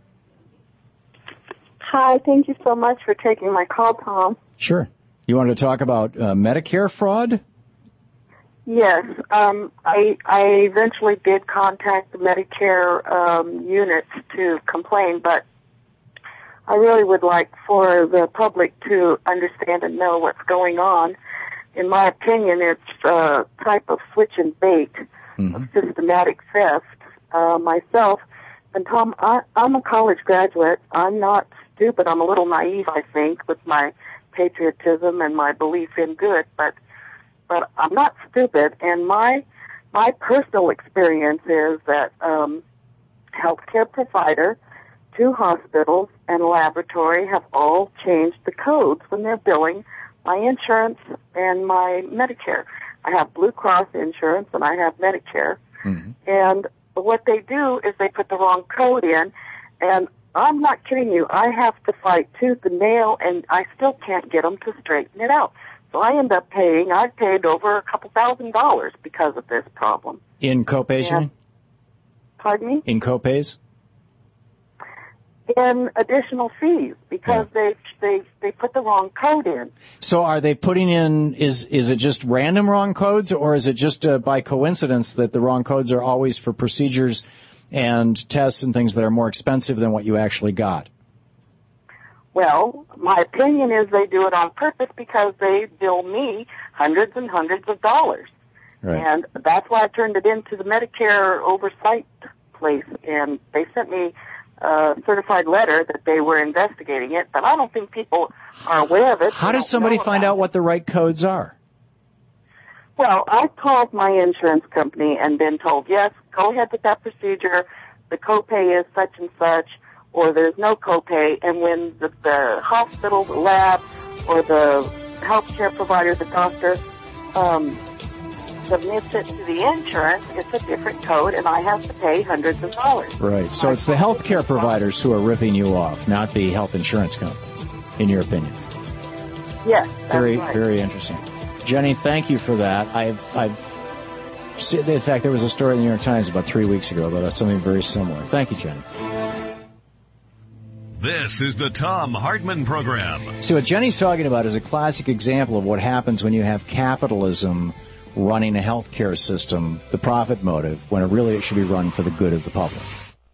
Hi, thank you so much for taking my call, Tom. Sure. You wanted to talk about Medicare fraud? Yes. I eventually did contact the Medicare units to complain, but I really would like for the public to understand and know what's going on. In my opinion, it's a type of switch and bait of systematic theft. Myself, and Tom, I'm a college graduate. I'm not stupid. I'm a little naive, I think, with my patriotism and my belief in good, but I'm not stupid. And my personal experience is that healthcare provider, 2 hospitals, and laboratory have all changed the codes when they're billing my insurance and my Medicare. I have Blue Cross insurance and I have Medicare. Mm-hmm. And what they do is they put the wrong code in, and I'm not kidding you. I have to fight tooth and nail, and I still can't get them to straighten it out. So I end up I've paid over a couple $1,000s because of this problem. In copays? Pardon me? In copays? In additional fees, because they put the wrong code in. So are they putting in, is it just random wrong codes, or is it just by coincidence that the wrong codes are always for procedures and tests and things that are more expensive than what you actually got? Well, my opinion is they do it on purpose because they bill me hundreds and hundreds of dollars. Right. And that's why I turned it into the Medicare oversight place, and they sent me a certified letter that they were investigating it, but I don't think people are aware of it. How does somebody find out what the right codes are? Well, I called my insurance company and been told, yes, go ahead with that procedure. The copay is such and such, or there's no copay. And when the hospital, the lab, or the healthcare provider, the doctor, submits it to the insurance, it's a different code, and I have to pay hundreds of dollars. Right. So it's the healthcare providers who are ripping you off, not the health insurance company, in your opinion. Yes, that's very, right. Very interesting. Jenny, thank you for that. In fact, there was a story in the New York Times about 3 weeks ago about something very similar. Thank you, Jenny. This is the Thom Hartmann Program. See, what Jenny's talking about is a classic example of what happens when you have capitalism running a healthcare system, the profit motive, when it should be run for the good of the public.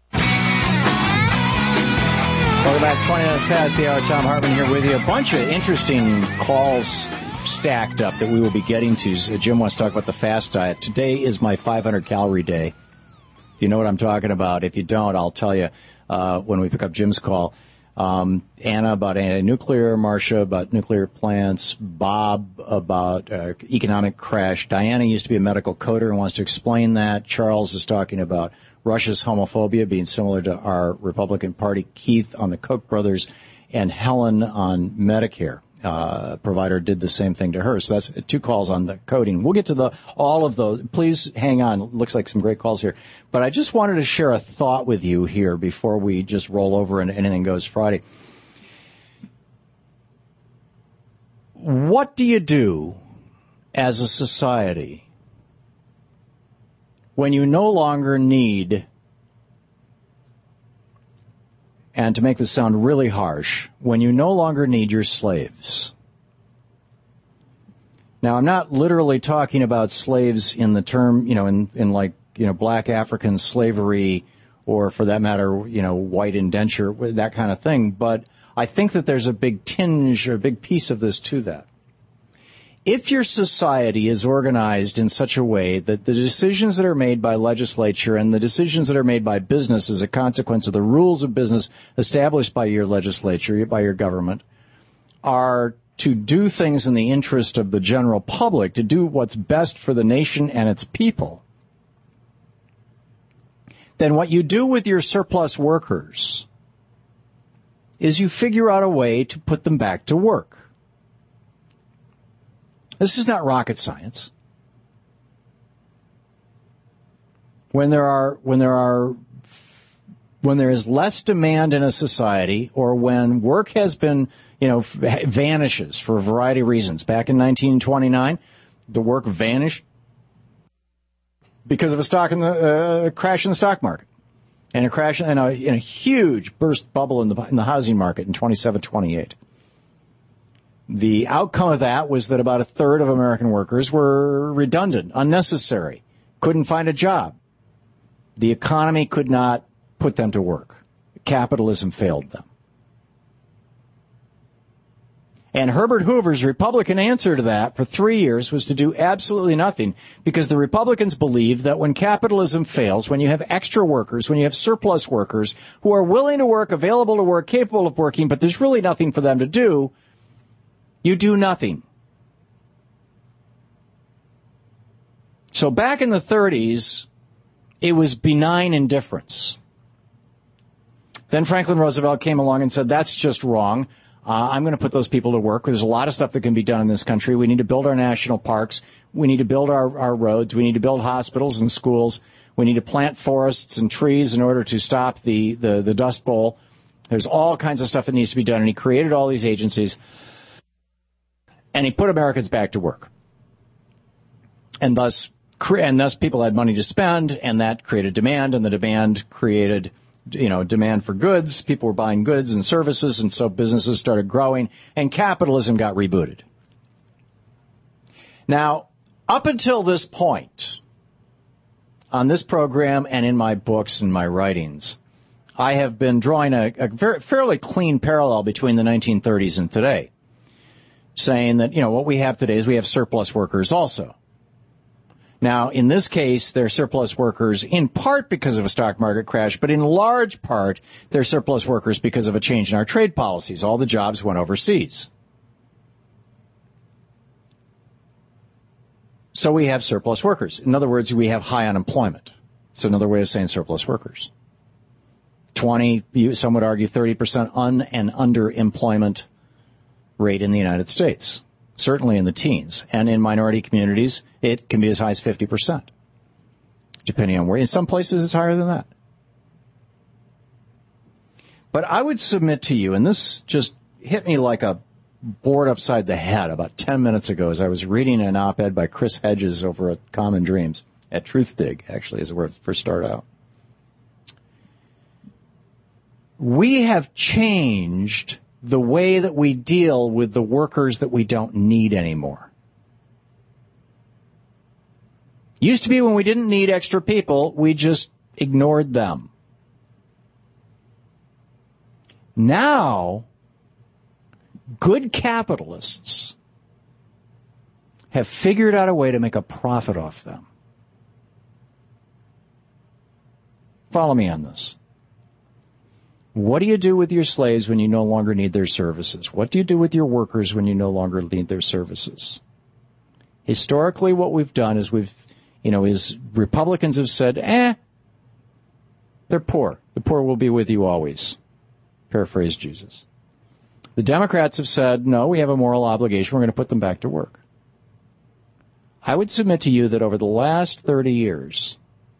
Welcome back. 20 minutes past the hour. Thom Hartmann here with you. A bunch of interesting calls stacked up that we will be getting to. Jim wants to talk about the fast diet. Today is my 500-calorie day. If you know what I'm talking about. If you don't, I'll tell you when we pick up Jim's call. Anna about nuclear, Marcia about nuclear plants, Bob about economic crash. Diana used to be a medical coder and wants to explain that. Charles is talking about Russia's homophobia being similar to our Republican Party. Keith on the Koch brothers, and Helen on Medicare. Provider did the same thing to her. So that's 2 calls on the coding. We'll get to all of those. Please hang on. Looks like some great calls here. But I just wanted to share a thought with you here before we just roll over and anything goes Friday. What do you do as a society when you no longer need, and to make this sound really harsh, when you no longer need your slaves? Now, I'm not literally talking about slaves in the term, in black African slavery, or for that matter, white indenture, that kind of thing. But I think that there's a big tinge or a big piece of this to that. If your society is organized in such a way that the decisions that are made by legislature and the decisions that are made by business as a consequence of the rules of business established by your legislature, by your government, are to do things in the interest of the general public, to do what's best for the nation and its people, then what you do with your surplus workers is you figure out a way to put them back to work. This is not rocket science. When there is less demand in a society, or when work has been, vanishes for a variety of reasons. Back in 1929, the work vanished because of a crash in the stock market, and a crash and a huge burst bubble in the housing market in 27, 28. The outcome of that was that about a third of American workers were redundant, unnecessary, couldn't find a job. The economy could not put them to work. Capitalism failed them. And Herbert Hoover's Republican answer to that for 3 years was to do absolutely nothing, because the Republicans believed that when capitalism fails, when you have extra workers, when you have surplus workers who are willing to work, available to work, capable of working, but there's really nothing for them to do, you do nothing. So back in the 30s, it was benign indifference. Then Franklin Roosevelt came along and said, that's just wrong. I'm going to put those people to work. There's a lot of stuff that can be done in this country. We need to build our national parks. We need to build our roads. We need to build hospitals and schools. We need to plant forests and trees in order to stop the Dust Bowl. There's all kinds of stuff that needs to be done. And he created all these agencies. And he put Americans back to work. And thus people had money to spend, and that created demand, and the demand created, demand for goods. People were buying goods and services, and so businesses started growing, and capitalism got rebooted. Now, up until this point, on this program and in my books and my writings, I have been drawing a fairly clean parallel between the 1930s and today, saying that, what we have today is we have surplus workers also. Now, in this case, they're surplus workers in part because of a stock market crash, but in large part, they're surplus workers because of a change in our trade policies. All the jobs went overseas. So we have surplus workers. In other words, we have high unemployment. It's another way of saying surplus workers. 20, some would argue 30% and underemployment rate in the United States. Certainly in the teens. And in minority communities, it can be as high as 50%, depending on where. In some places, it's higher than that. But I would submit to you, and this just hit me like a board upside the head about 10 minutes ago as I was reading an op-ed by Chris Hedges over at Common Dreams, at Truthdig, actually, is where it first started out. We have changed the way that we deal with the workers that we don't need anymore. Used to be when we didn't need extra people, we just ignored them. Now, good capitalists have figured out a way to make a profit off them. Follow me on this. What do you do with your slaves when you no longer need their services? What do you do with your workers when you no longer need their services? Historically, what we've done is is Republicans have said, they're poor. The poor will be with you always. Paraphrase Jesus. The Democrats have said, no, we have a moral obligation. We're going to put them back to work. I would submit to you that over the last 30 years,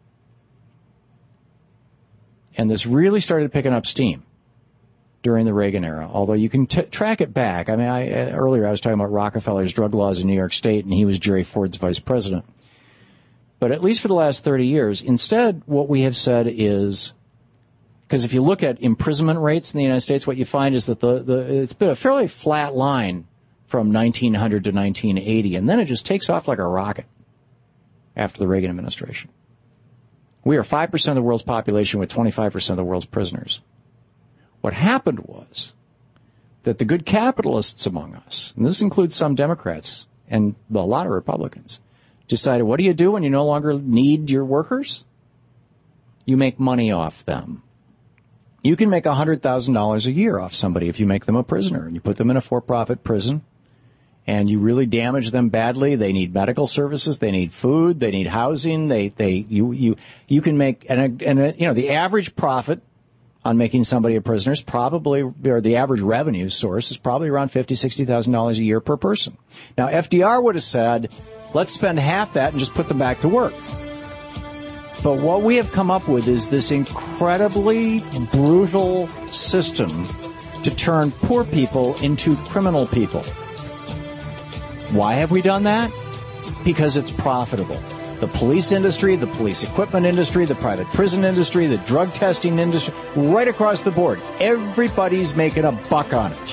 and this really started picking up steam during the Reagan era, although you can track it back. I mean, earlier I was talking about Rockefeller's drug laws in New York State, and he was Jerry Ford's vice president. But at least for the last 30 years, instead what we have said is, because if you look at imprisonment rates in the United States, what you find is that it's been a fairly flat line from 1900 to 1980, and then it just takes off like a rocket after the Reagan administration. We are 5% of the world's population with 25% of the world's prisoners. What happened was that the good capitalists among us, and this includes some Democrats and a lot of Republicans, decided, what do you do when you no longer need your workers? You make money off them. You can make $100,000 a year off somebody if you make them a prisoner and you put them in a for-profit prison and you really damage them badly. They need medical services, they need food, they need housing. You can make the average profit on making somebody a prisoner is probably, or the average revenue source is probably around $50,000-$60,000 a year per person. Now FDR would have said, let's spend half that and just put them back to work. But what we have come up with is this incredibly brutal system to turn poor people into criminal people. Why have we done that? Because it's profitable. The police industry, the police equipment industry, the private prison industry, the drug testing industry, right across the board. Everybody's making a buck on it.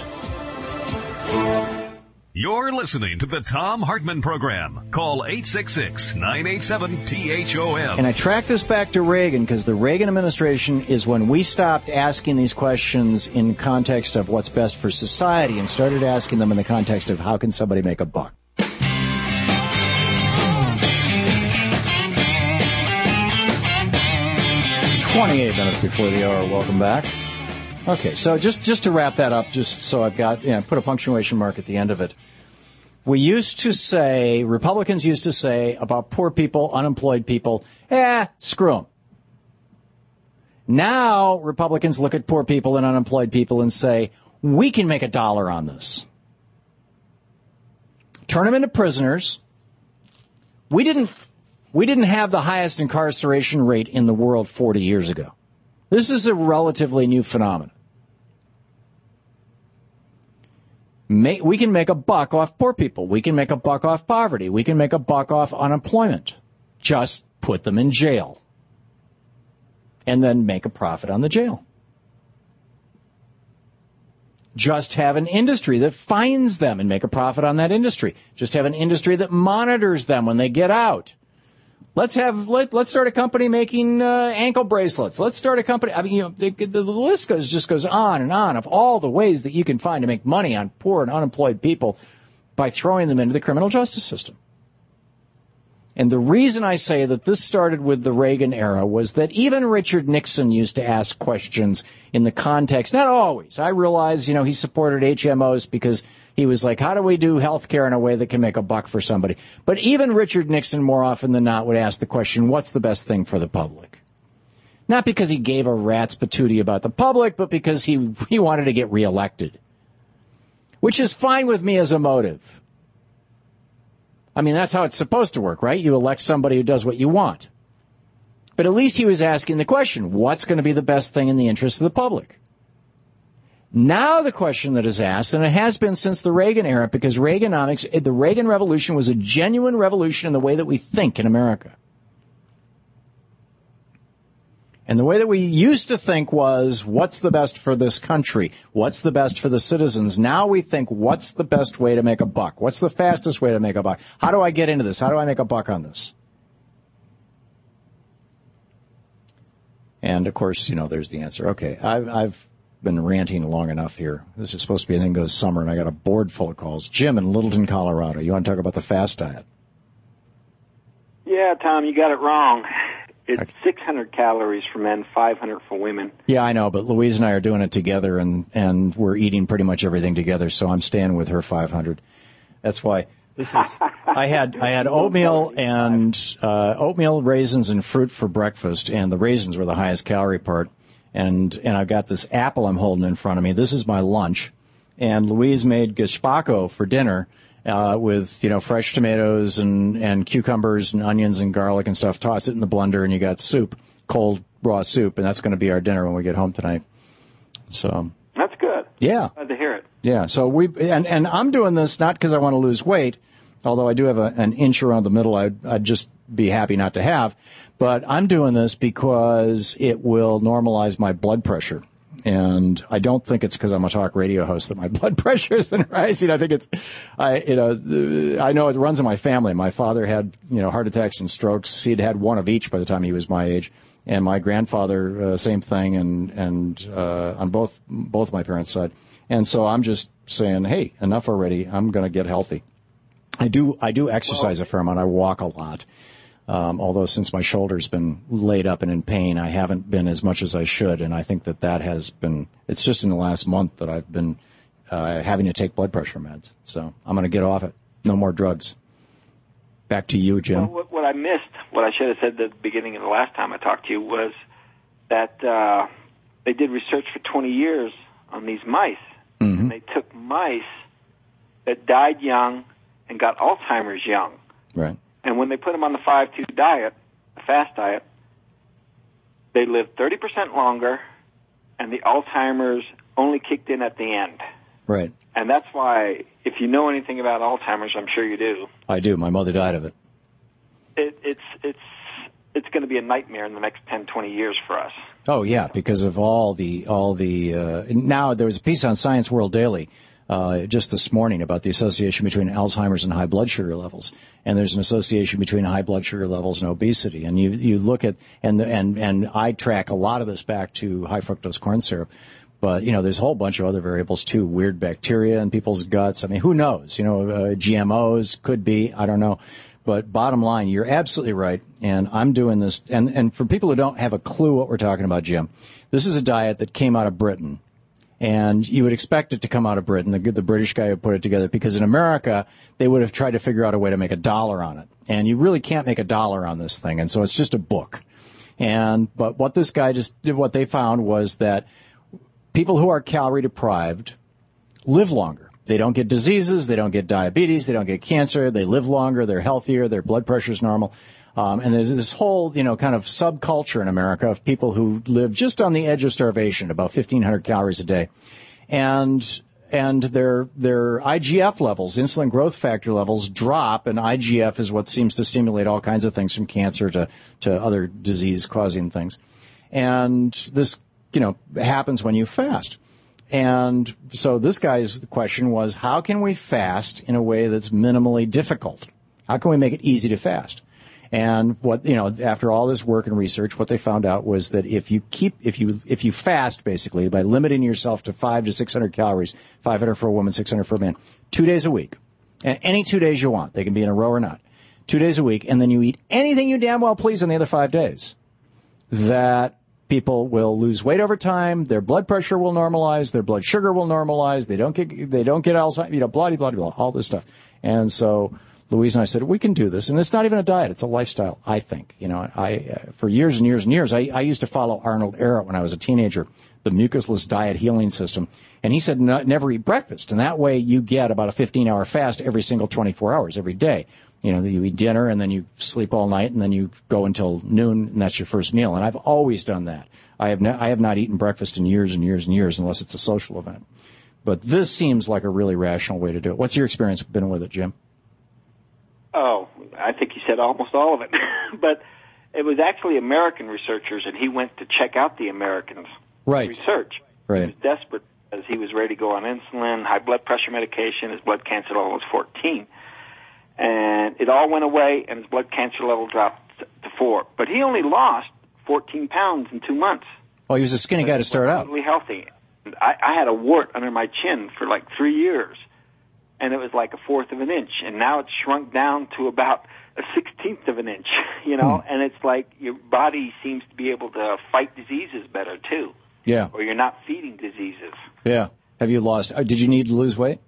You're listening to the Thom Hartmann Program. Call 866-987-THOM. And I track this back to Reagan because the Reagan administration is when we stopped asking these questions in context of what's best for society and started asking them in the context of how can somebody make a buck. 28 minutes before the hour. Welcome back. Okay, so just to wrap that up, just so I've got, put a punctuation mark at the end of it. We used to say, Republicans used to say about poor people, unemployed people, screw them. Now Republicans look at poor people and unemployed people and say, we can make $1 on this. Turn them into prisoners. We didn't have the highest incarceration rate in the world 40 years ago. This is a relatively new phenomenon. We can make $1 off poor people. We can make $1 off poverty. We can make $1 off unemployment. Just put them in jail. And then make a profit on the jail. Just have an industry that finds them and make a profit on that industry. Just have an industry that monitors them when they get out. Let's start a company making ankle bracelets. Let's start a company. I mean, the list just goes on and on of all the ways that you can find to make money on poor and unemployed people by throwing them into the criminal justice system. And the reason I say that this started with the Reagan era was that even Richard Nixon used to ask questions in the context, not always. I realize, he supported HMOs because he was like, how do we do health care in a way that can make a buck for somebody? But even Richard Nixon, more often than not, would ask the question, what's the best thing for the public? Not because he gave a rat's patootie about the public, but because he wanted to get reelected. Which is fine with me as a motive. I mean, that's how it's supposed to work, right? You elect somebody who does what you want. But at least he was asking the question, what's going to be the best thing in the interest of the public? Now the question that is asked, and it has been since the Reagan era, because Reaganomics, the Reagan Revolution was a genuine revolution in the way that we think in America. And the way that we used to think was, what's the best for this country? What's the best for the citizens? Now we think, what's the best way to make a buck? What's the fastest way to make a buck? How do I get into this? How do I make a buck on this? And, of course, there's the answer. Okay, I've been ranting long enough here. This is supposed to be a thing goes summer, and I got a board full of calls. Jim in Littleton, Colorado. You want to talk about the fast diet? Yeah, Tom, you got it wrong. It's 600 calories for men, 500 for women. Yeah, I know, but Louise and I are doing it together, and we're eating pretty much everything together, so I'm staying with her 500. That's why this is. I had oatmeal and oatmeal, raisins, and fruit for breakfast, and the raisins were the highest calorie part. And I've got this apple I'm holding in front of me. This is my lunch, and Louise made gazpacho for dinner. With, fresh tomatoes and cucumbers and onions and garlic and stuff. Toss it in the blender and you got soup, cold raw soup, and that's going to be our dinner when we get home tonight. So that's good. Yeah. Glad to hear it. Yeah. So and I'm doing this not because I want to lose weight, although I do have an inch around the middle I'd just be happy not to have. But I'm doing this because it will normalize my blood pressure. And I don't think it's because I'm a talk radio host that my blood pressure has been rising. I think I know it runs in my family. My father had, heart attacks and strokes. He'd had one of each by the time he was my age. And my grandfather, same thing, and on both my parents' side. And so I'm just saying, hey, enough already. I'm going to get healthy. I do exercise a fair amount. I walk a lot. Although since my shoulder's been laid up and in pain, I haven't been as much as I should, and I think that has been, it's just in the last month that I've been having to take blood pressure meds. So I'm going to get off it. No more drugs. Back to you, Jim. Well, what I missed, what I should have said at the beginning of the last time I talked to you, was that they did research for 20 years on these mice. Mm-hmm. And they took mice that died young and got Alzheimer's young. Right. And when they put them on the 5-2 diet, the fast diet, they lived 30% longer, and the Alzheimer's only kicked in at the end. Right. And that's why, if you know anything about Alzheimer's, I'm sure you do. I do. My mother died of it. It's going to be a nightmare in the next 10, 20 years for us. Oh yeah, because of all the. Now there was a piece on Science World Daily. Just this morning about the association between Alzheimer's and high blood sugar levels. And there's an association between high blood sugar levels and obesity. And you look at, and I track a lot of this back to high fructose corn syrup. But, there's a whole bunch of other variables too. Weird bacteria in people's guts. I mean, who knows? GMOs could be, I don't know. But bottom line, you're absolutely right. And I'm doing this. And for people who don't have a clue what we're talking about, Jim, this is a diet that came out of Britain. And you would expect it to come out of Britain, the British guy who put it together, because in America, they would have tried to figure out a way to make $1 on it. And you really can't make $1 on this thing, and so it's just a book. But what this guy what they found was that people who are calorie deprived live longer. They don't get diseases, they don't get diabetes, they don't get cancer, they live longer, they're healthier, their blood pressure's normal. And there's this whole, kind of subculture in America of people who live just on the edge of starvation, about 1,500 calories a day. And their IGF levels, insulin growth factor levels, drop, and IGF is what seems to stimulate all kinds of things from cancer to other disease-causing things. And this, happens when you fast. And so this guy's question was, how can we fast in a way that's minimally difficult? How can we make it easy to fast? And after all this work and research, what they found out was that if you fast, basically, by limiting yourself to 500 to 600 calories, 500 for a woman, 600 for a man, 2 days a week, and any 2 days you want, they can be in a row or not, 2 days a week, and then you eat anything you damn well please on the other 5 days, that people will lose weight over time, their blood pressure will normalize, their blood sugar will normalize, they don't get Alzheimer's, blah, blah, blah, all this stuff. And so Louise and I said, we can do this. And it's not even a diet. It's a lifestyle, I think. For years and years and years, I used to follow Arnold Ehret when I was a teenager, the mucusless diet healing system. And he said, never eat breakfast. And that way you get about a 15-hour fast every single 24 hours, every day. You eat dinner and then you sleep all night and then you go until noon and that's your first meal. And I've always done that. I have not eaten breakfast in years and years and years unless it's a social event. But this seems like a really rational way to do it. What's your experience been with it, Jim? Oh, I think you said almost all of it. But it was actually American researchers, and he went to check out the Americans' research. Right. He was desperate because he was ready to go on insulin, high blood pressure medication. His blood cancer level was 14. And it all went away, and his blood cancer level dropped to 4. But he only lost 14 pounds in 2 months. Oh, he was a skinny guy to start out. Totally healthy. I had a wart under my chin for like 3 years, and it was like a fourth of an inch. And now it's shrunk down to about a 16th of an inch, and it's like your body seems to be able to fight diseases better, too. Yeah. Or you're not feeding diseases. Yeah. Have you lost, did you need to lose weight?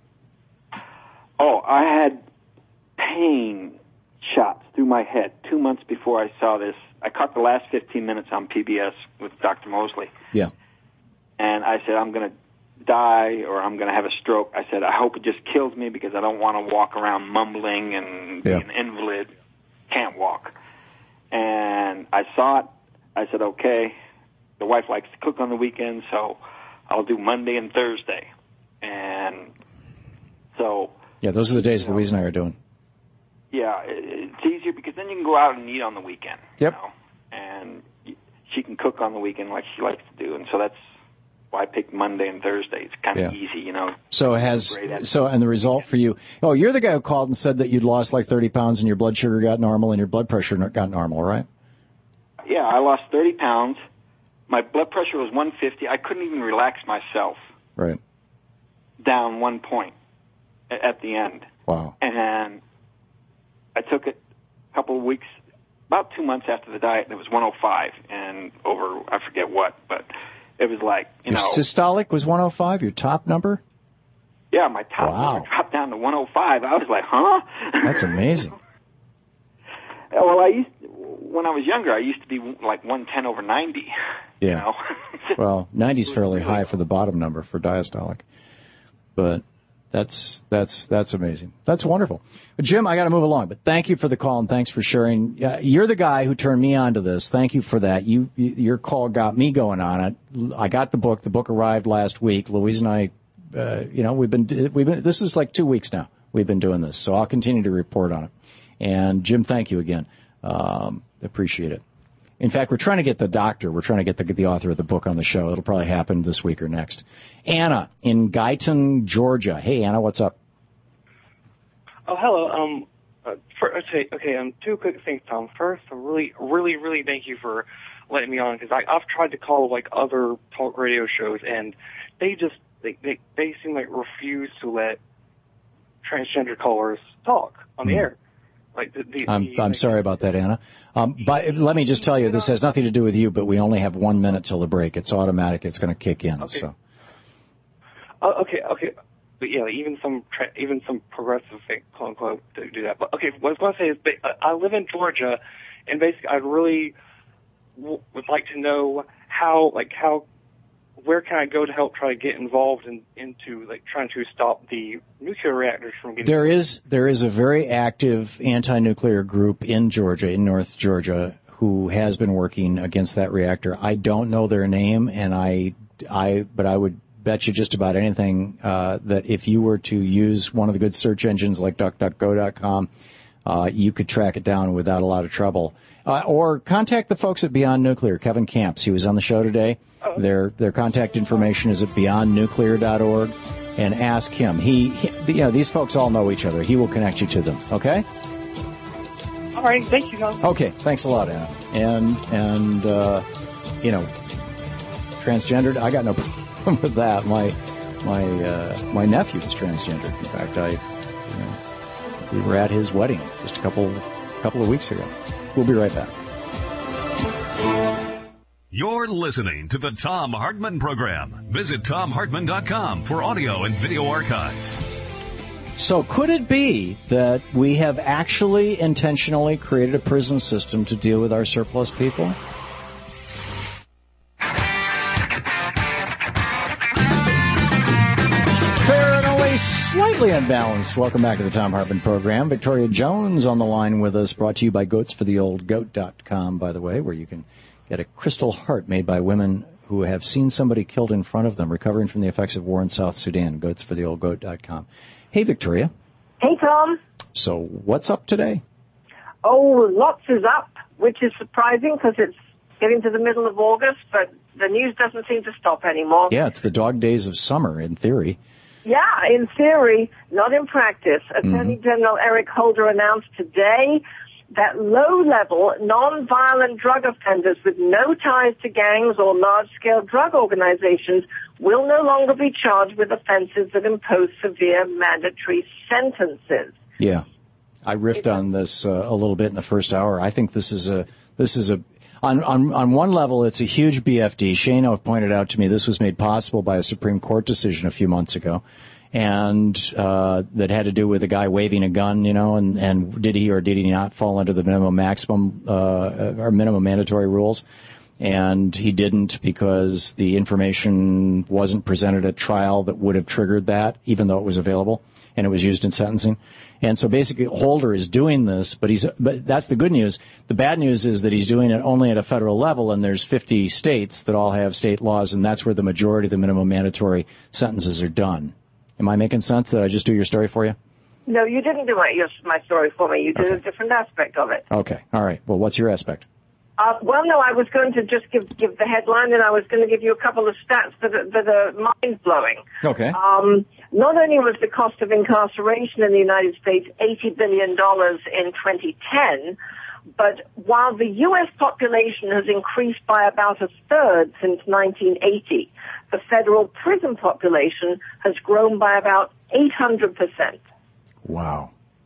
Oh, I had pain shots through my head 2 months before I saw this. I caught the last 15 minutes on PBS with Dr. Mosley. Yeah. And I said, I'm going to die or I'm going to have a stroke. I said, I hope it just kills me because I don't want to walk around mumbling and be an invalid. Can't walk. And I saw it. I said, okay. The wife likes to cook on the weekend, so I'll do Monday and Thursday. And so... Yeah, those are the days Louise and I are doing. Yeah, it's easier because then you can go out and eat on the weekend. Yep. And she can cook on the weekend like she likes to do, and so that's why I picked Monday and Thursday. It's kind of easy, So and the result for you, you're the guy who called and said that you'd lost like 30 pounds and your blood sugar got normal and your blood pressure got normal, right? Yeah, I lost 30 pounds. My blood pressure was 150. I couldn't even relax myself. Right. Down 1 point at the end. Wow. And I took it a couple of weeks, about 2 months after the diet, and it was 105 and over, I forget what, but it was like, Your systolic was 105, your top number? Yeah, my top number dropped down to 105. I was like, huh? That's amazing. Well, when I was younger, I used to be like 110 over 90. Yeah. Well, 90 is fairly high for the bottom number for diastolic. But that's amazing. That's wonderful. But Jim, I got to move along, but thank you for the call and thanks for sharing. You're the guy who turned me on to this. Thank you for that. Your call got me going on it. I got the book. The book arrived last week. Louise and I, we've been. This is like 2 weeks now. We've been doing this, so I'll continue to report on it. And Jim, thank you again. Appreciate it. In fact, we're trying to get the doctor. We're trying to get the author of the book on the show. It'll probably happen this week or next. Anna in Guyton, Georgia. Hey, Anna, what's up? Oh, hello. Two quick things, Tom. First, I really thank you for letting me on because I've tried to call like other talk radio shows and they seem like refuse to let transgender callers talk on the air. Like I'm sorry about that, Anna. But let me just tell you, this has nothing to do with you, but we only have 1 minute till the break. It's automatic. It's going to kick in. Okay. So. Okay. But yeah, even some progressive, quote unquote, do that. But okay, what I was going to say is, I live in Georgia, and basically, I really would like to know where can I go to help try to get involved into like trying to stop the nuclear reactors from getting... There is a very active anti-nuclear group in Georgia, in North Georgia, who has been working against that reactor. I don't know their name, and but I would bet you just about anything that if you were to use one of the good search engines like DuckDuckGo.com, you could track it down without a lot of trouble. Or contact the folks at Beyond Nuclear. Kevin Camps, he was on the show today. Their contact information is at beyondnuclear.org, and ask him. These folks all know each other. He will connect you to them. Okay? All right. Thank you, Tom. Okay. Thanks a lot, Anna. And transgendered, I got no problem with that. My nephew was transgendered. In fact, we were at his wedding just a couple of weeks ago. We'll be right back. You're listening to the Thom Hartmann Program. Visit ThomHartmann.com for audio and video archives. So could it be that we have actually intentionally created a prison system to deal with our surplus people? Slightly unbalanced. Welcome back to the Thom Hartmann Program. Victoria Jones on the line with us, brought to you by GoatsForTheOldGoat.com, by the way, where you can get a crystal heart made by women who have seen somebody killed in front of them, recovering from the effects of war in South Sudan. GoatsForTheOldGoat.com. Hey, Victoria. Hey, Tom. So what's up today? Oh, lots is up, which is surprising because it's getting to the middle of August, but the news doesn't seem to stop anymore. Yeah, it's the dog days of summer, in theory. Yeah, in theory, not in practice. Attorney General Eric Holder announced today that low-level, non-violent drug offenders with no ties to gangs or large-scale drug organizations will no longer be charged with offenses that impose severe mandatory sentences. Yeah, I riffed on this a little bit in the first hour. I think this is on one level, it's a huge BFD. Shano pointed out to me this was made possible by a Supreme Court decision a few months ago, and that had to do with a guy waving a gun, and did he or did he not fall under the minimum mandatory rules? And he didn't, because the information wasn't presented at trial that would have triggered that, even though it was available, and it was used in sentencing. And so basically Holder is doing this, but that's the good news. The bad news is that he's doing it only at a federal level, and there's 50 states that all have state laws, and that's where the majority of the minimum mandatory sentences are done. Am I making sense? Did I just do your story for you? No, you didn't do my story for me. You did a different aspect of it. Okay. All right. Well, what's your aspect? Well, no, I was going to just give the headline, and I was going to give you a couple of stats that are mind-blowing. Okay. Not only was the cost of incarceration in the United States $80 billion in 2010, but while the U.S. population has increased by about a third since 1980, the federal prison population has grown by about 800%. Wow.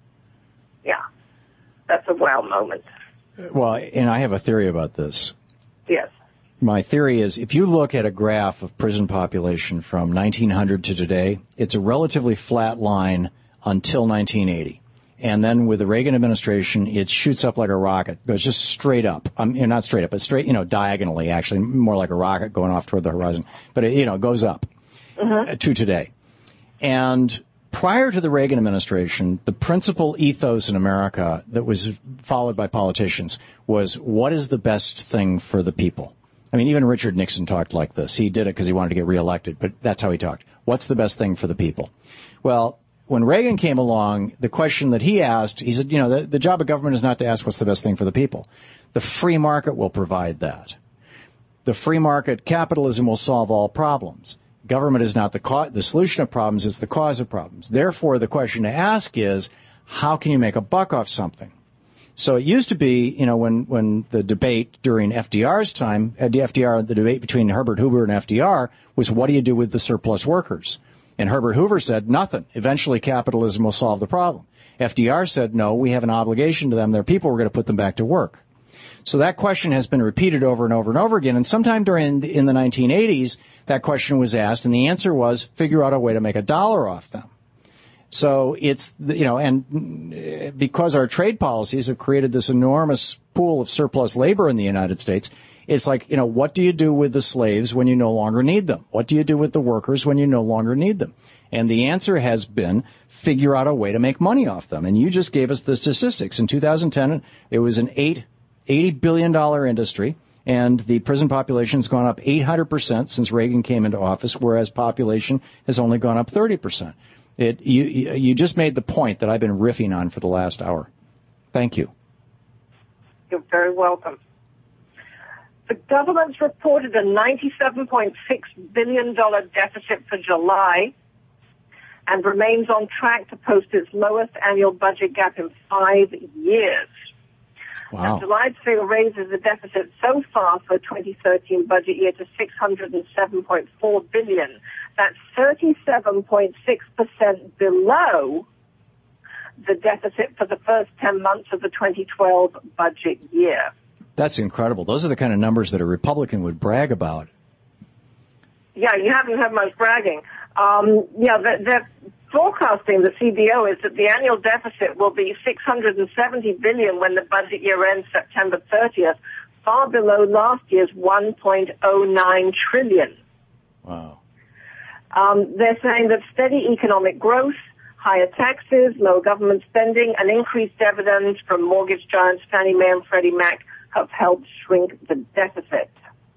Yeah, that's a wow moment. Well, and I have a theory about this. Yes. My theory is if you look at a graph of prison population from 1900 to today, it's a relatively flat line until 1980. And then with the Reagan administration, it shoots up like a rocket. It goes just straight up. Not straight up, but straight, diagonally, actually, more like a rocket going off toward the horizon. But it goes up to today. And prior to the Reagan administration, the principal ethos in America that was followed by politicians was, what is the best thing for the people? I mean, even Richard Nixon talked like this. He did it because he wanted to get reelected, but that's how he talked. What's the best thing for the people? Well, when Reagan came along, the question that he asked, he said, the job of government is not to ask what's the best thing for the people. The free market will provide that. The free market, capitalism will solve all problems. Government is not the solution of problems, it's the cause of problems. Therefore, the question to ask is, how can you make a buck off something? So it used to be, when the debate during FDR's time, the debate between Herbert Hoover and FDR was, what do you do with the surplus workers? And Herbert Hoover said, nothing. Eventually, capitalism will solve the problem. FDR said, no, we have an obligation to them. They're people, we're going to put them back to work. So that question has been repeated over and over and over again. And sometime in the 1980s, that question was asked, and the answer was, figure out a way to make $1 off them. So it's, and because our trade policies have created this enormous pool of surplus labor in the United States, it's like, what do you do with the slaves when you no longer need them? What do you do with the workers when you no longer need them? And the answer has been, figure out a way to make money off them. And you just gave us the statistics. In 2010, it was an $80 billion industry, and the prison population has gone up 800% since Reagan came into office, whereas population has only gone up 30%. You just made the point that I've been riffing on for the last hour. Thank you. You're very welcome. The government's reported a $97.6 billion deficit for July and remains on track to post its lowest annual budget gap in 5 years. Wow. Now, July's figure raises the deficit so far for 2013 budget year to $607.4 billion. That's 37.6% below the deficit for the first 10 months of the 2012 budget year. That's incredible. Those are the kind of numbers that a Republican would brag about. Yeah, you haven't had much bragging. They're forecasting, the CBO, is that the annual deficit will be $670 billion when the budget year ends September 30th, far below last year's $1.09 trillion. Wow. They're saying that steady economic growth, higher taxes, low government spending, and increased dividends from mortgage giants Fannie Mae and Freddie Mac have helped shrink the deficit.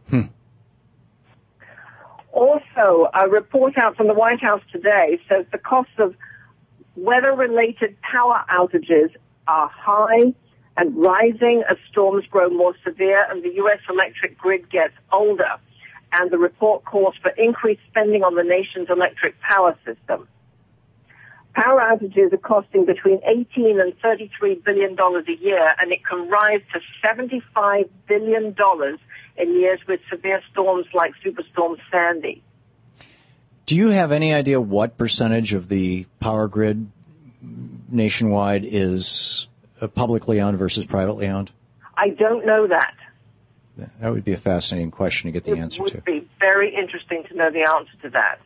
Also, a report out from the White House today says the costs of weather-related power outages are high and rising as storms grow more severe and the U.S. electric grid gets older. And the report calls for increased spending on the nation's electric power system. Power outages are costing between $18 and $33 billion a year, and it can rise to $75 billion in years with severe storms like Superstorm Sandy. Do you have any idea what percentage of the power grid nationwide is publicly owned versus privately owned? I don't know that. That would be a fascinating question to get the answer to. It would be very interesting to know the answer to that.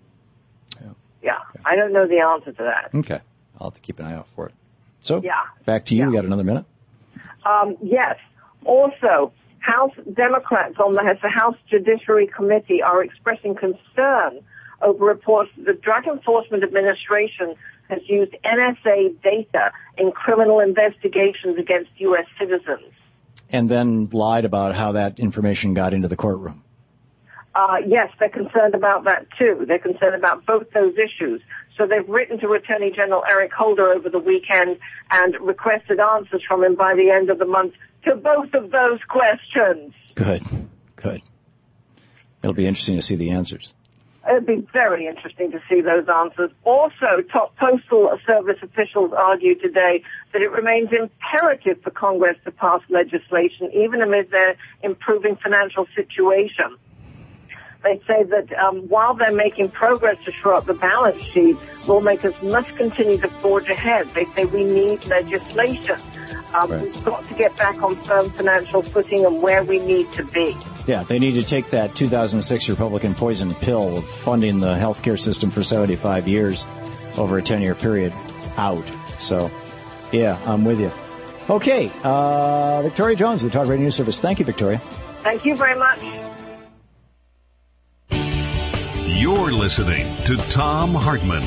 Yeah, I don't know the answer to that. Okay. I'll have to keep an eye out for it. So, back to you. We got another minute. Yes. Also, House Democrats on the House Judiciary Committee are expressing concern over reports that the Drug Enforcement Administration has used NSA data in criminal investigations against U.S. citizens. And then lied about how that information got into the courtroom. Yes, they're concerned about that, too. They're concerned about both those issues. So they've written to Attorney General Eric Holder over the weekend and requested answers from him by the end of the month to both of those questions. Good. It'll be interesting to see the answers. It'd be very interesting to see those answers. Also, top Postal Service officials argued today that it remains imperative for Congress to pass legislation, even amid their improving financial situation. They say that while they're making progress to shore up the balance sheet, lawmakers must continue to forge ahead. They say we need legislation. We've got to get back on firm financial footing and where we need to be. Yeah, they need to take that 2006 Republican poison pill of funding the healthcare system for 75 years over a 10-year period out. So, yeah, I'm with you. Okay, Victoria Jones, the Talk Radio News Service. Thank you, Victoria. Thank you very much. You're listening to Thom Hartmann.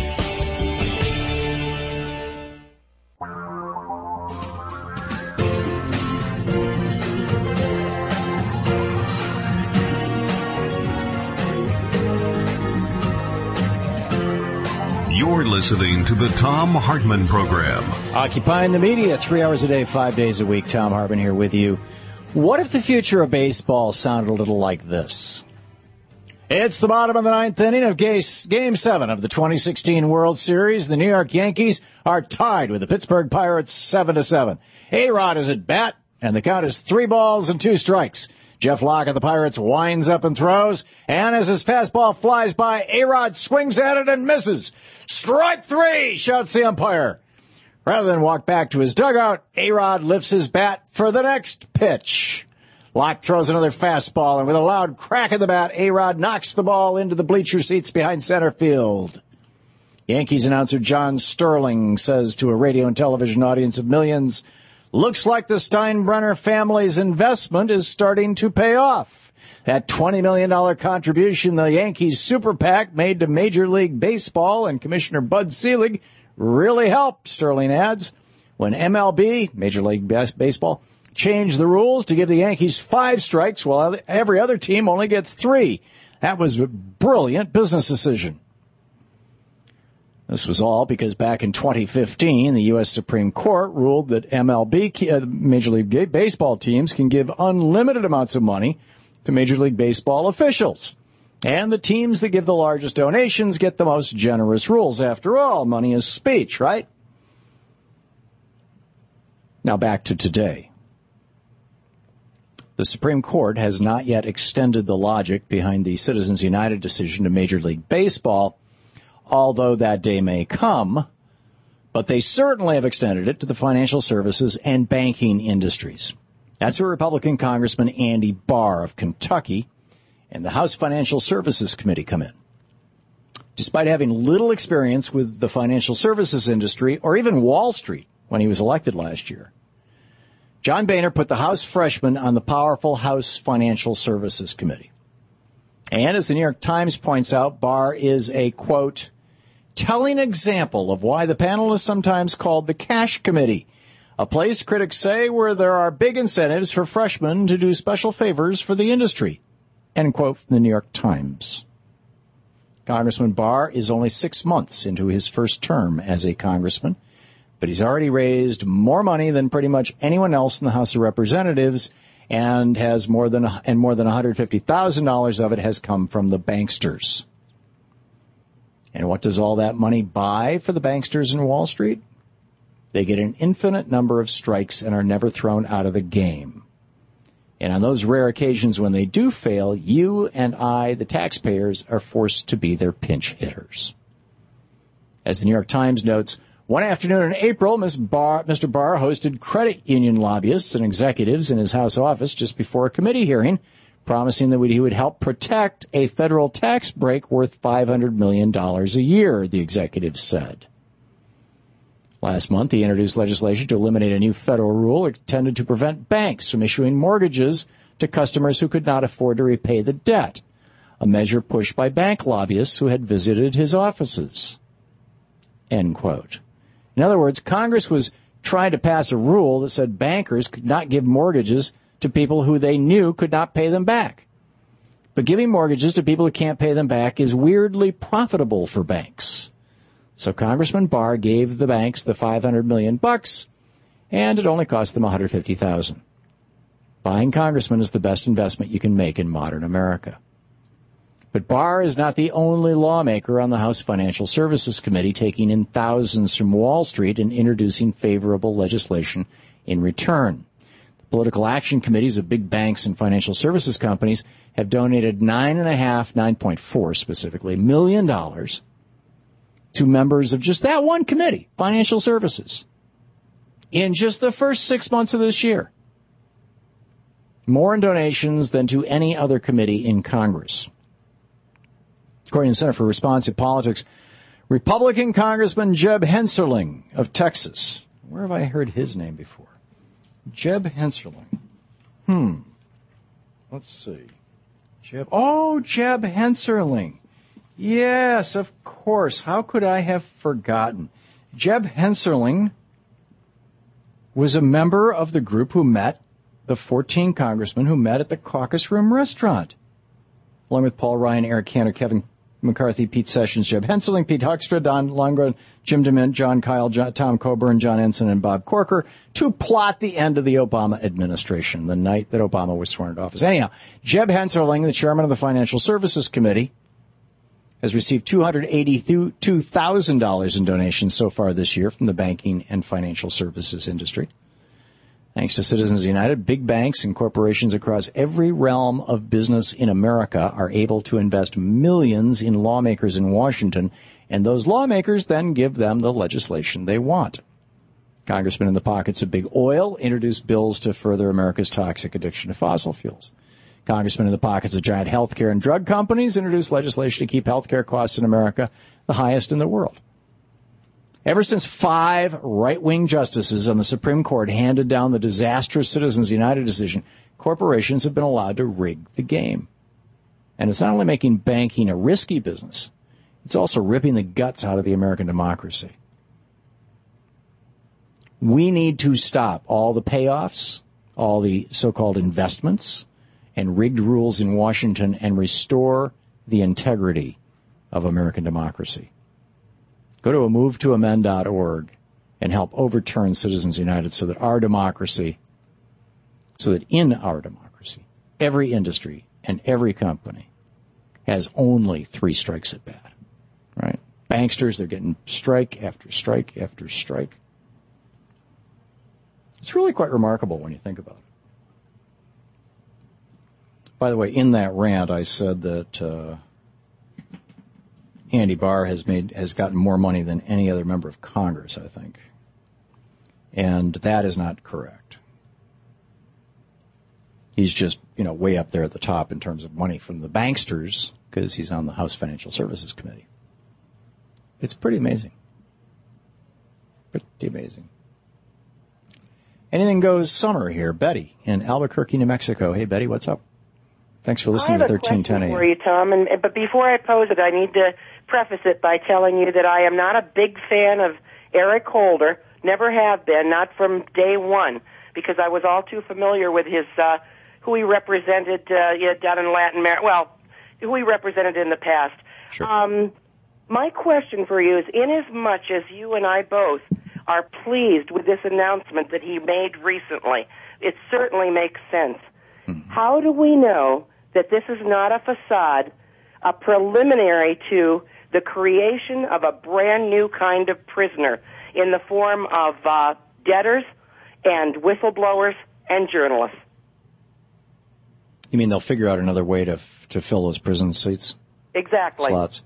You're listening to the Thom Hartmann Program. Occupying the media 3 hours a day, 5 days a week. Thom Hartmann here with you. What if the future of baseball sounded a little like this? It's the bottom of the ninth inning of Game 7 of the 2016 World Series. The New York Yankees are tied with the Pittsburgh Pirates 7-7. A-Rod is at bat, and the count is 3-2. Jeff Locke of the Pirates winds up and throws, and as his fastball flies by, A-Rod swings at it and misses. Strike 3, shouts the umpire. Rather than walk back to his dugout, A-Rod lifts his bat for the next pitch. Locke throws another fastball, and with a loud crack of the bat, A-Rod knocks the ball into the bleacher seats behind center field. Yankees announcer John Sterling says to a radio and television audience of millions, "Looks like the Steinbrenner family's investment is starting to pay off. That $20 million contribution the Yankees Super PAC made to Major League Baseball and Commissioner Bud Selig really helped," Sterling adds. When MLB, Major League Baseball, changed the rules to give the Yankees 5 strikes while every other team only gets 3. That was a brilliant business decision. This was all because back in 2015, the U.S. Supreme Court ruled that MLB, Major League Baseball teams, can give unlimited amounts of money to Major League Baseball officials. And the teams that give the largest donations get the most generous rules. After all, money is speech, right? Now back to today. The Supreme Court has not yet extended the logic behind the Citizens United decision to Major League Baseball, although that day may come, but they certainly have extended it to the financial services and banking industries. That's where Republican Congressman Andy Barr of Kentucky and the House Financial Services Committee come in. Despite having little experience with the financial services industry or even Wall Street when he was elected last year, John Boehner put the House freshman on the powerful House Financial Services Committee. And as the New York Times points out, Barr is a, quote, telling example of why the panel is sometimes called the Cash Committee, a place critics say where there are big incentives for freshmen to do special favors for the industry, end quote from the New York Times. Congressman Barr is only 6 months into his first term as a congressman, but he's already raised more money than pretty much anyone else in the House of Representatives, and has more than $150,000 of it has come from the banksters. And what does all that money buy for the banksters in Wall Street? They get an infinite number of strikes and are never thrown out of the game. And on those rare occasions when they do fail, you and I, the taxpayers, are forced to be their pinch hitters. As the New York Times notes, one afternoon in April, Mr. Barr hosted credit union lobbyists and executives in his House office just before a committee hearing, promising that he would help protect a federal tax break worth $500 million a year, the executives said. Last month, he introduced legislation to eliminate a new federal rule intended to prevent banks from issuing mortgages to customers who could not afford to repay the debt, a measure pushed by bank lobbyists who had visited his offices, end quote. In other words, Congress was trying to pass a rule that said bankers could not give mortgages to people who they knew could not pay them back. But giving mortgages to people who can't pay them back is weirdly profitable for banks. So Congressman Barr gave the banks the $500 million, and it only cost them $150,000. Buying congressmen is the best investment you can make in modern America. But Barr is not the only lawmaker on the House Financial Services Committee taking in thousands from Wall Street and introducing favorable legislation in return. The political action committees of big banks and financial services companies have donated $9.4 specifically, $million to members of just that one committee, Financial Services, in just the first 6 months of this year. More in donations than to any other committee in Congress. According to the Center for Responsive Politics, Republican Congressman Jeb Hensarling of Texas. Where have I heard his name before? Jeb Hensarling. Let's see. Jeb Hensarling. Yes, of course. How could I have forgotten? Jeb Hensarling was a member of the group who met, the 14 congressmen who met at the Caucus Room restaurant, along with Paul Ryan, Eric Cantor, Kevin McCarthy, Pete Sessions, Jeb Hensarling, Pete Huckstrom, Don Lundgren, Jim DeMint, John Kyle, Tom Coburn, John Ensign, and Bob Corker, to plot the end of the Obama administration, the night that Obama was sworn into office. Anyhow, Jeb Hensarling, the chairman of the Financial Services Committee, has received $282,000 in donations so far this year from the banking and financial services industry. Thanks to Citizens United, big banks and corporations across every realm of business in America are able to invest millions in lawmakers in Washington, and those lawmakers then give them the legislation they want. Congressmen in the pockets of big oil introduced bills to further America's toxic addiction to fossil fuels. Congressmen in the pockets of giant healthcare and drug companies introduced legislation to keep healthcare costs in America the highest in the world. Ever since 5 right-wing justices on the Supreme Court handed down the disastrous Citizens United decision, corporations have been allowed to rig the game. And it's not only making banking a risky business, it's also ripping the guts out of the American democracy. We need to stop all the payoffs, all the so-called investments, and rigged rules in Washington and restore the integrity of American democracy. Go to movetoamend.org and help overturn Citizens United so that in our democracy, every industry and every company has only 3 strikes at bat. Right? Banksters, they're getting strike after strike after strike. It's really quite remarkable when you think about it. By the way, in that rant, I said that Andy Barr has gotten more money than any other member of Congress, I think. And that is not correct. He's just, way up there at the top in terms of money from the banksters because he's on the House Financial Services Committee. It's pretty amazing. Pretty amazing. Anything goes summer here. Betty in Albuquerque, New Mexico. Hey, Betty, what's up? Thanks for listening to 1310 AM. I have a question for you, Tom, but before I pose it, I need to preface it by telling you that I am not a big fan of Eric Holder, never have been, not from day one, because I was all too familiar with his who he represented down in Latin America, who he represented in the past. Sure. My question for you is, inasmuch as you and I both are pleased with this announcement that he made recently, it certainly makes sense. Mm-hmm. How do we know that this is not a facade, a preliminary to the creation of a brand new kind of prisoner in the form of debtors and whistleblowers and journalists? You mean they'll figure out another way to fill those prison seats? Exactly. Slots.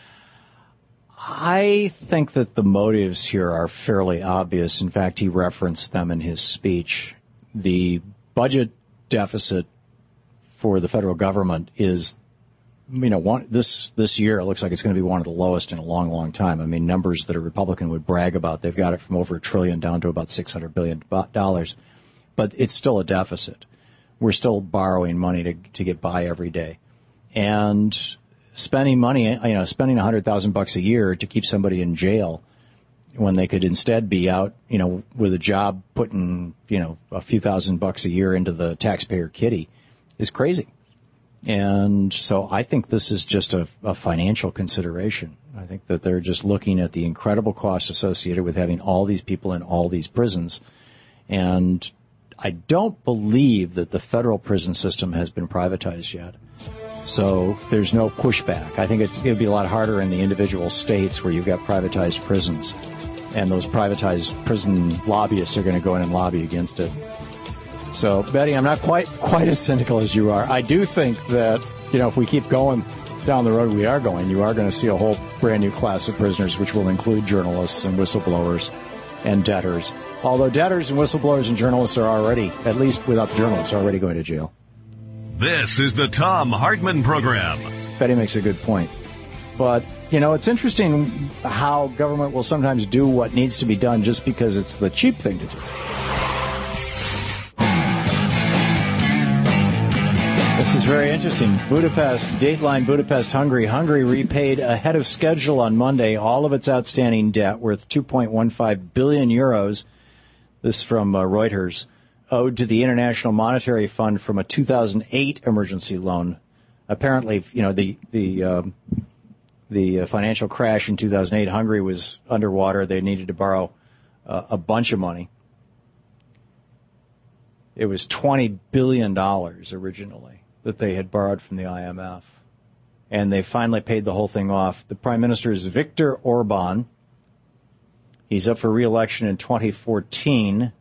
I think that the motives here are fairly obvious. In fact, he referenced them in his speech. The budget deficit for the federal government is, this year it looks like it's going to be one of the lowest in a long, long time. I mean, numbers that a Republican would brag about. They've got it from over $1 trillion down to about $600 billion. But it's still a deficit. We're still borrowing money to get by every day. And spending money, spending $100,000 a year to keep somebody in jail when they could instead be out, with a job putting, a few $1,000s a year into the taxpayer kitty is crazy. And so I think this is just a financial consideration. I think that they're just looking at the incredible costs associated with having all these people in all these prisons. And I don't believe that the federal prison system has been privatized yet. So there's no pushback. I think it would be a lot harder in the individual states where you've got privatized prisons. And those privatized prison lobbyists are going to go in and lobby against it. So, Betty, I'm not quite as cynical as you are. I do think that, if we keep going down the road we are going, you are going to see a whole brand new class of prisoners, which will include journalists and whistleblowers and debtors. Although debtors and whistleblowers and journalists are already, at least without the journalists, already going to jail. This is the Thom Hartmann Program. Betty makes a good point. But, it's interesting how government will sometimes do what needs to be done just because it's the cheap thing to do. This is very interesting. Dateline Budapest, Hungary. Hungary repaid ahead of schedule on Monday all of its outstanding debt worth 2.15 billion euros. This from Reuters, owed to the International Monetary Fund from a 2008 emergency loan. Apparently, the financial crash in 2008, Hungary was underwater. They needed to borrow a bunch of money. It was $20 billion originally that they had borrowed from the IMF. And they finally paid the whole thing off. The Prime Minister is Viktor Orban. He's up for re-election in 2014.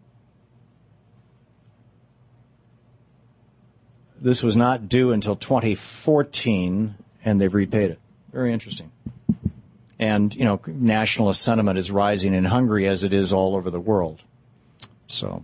This was not due until 2014, and they've repaid it. Very interesting. And, nationalist sentiment is rising in Hungary as it is all over the world. So,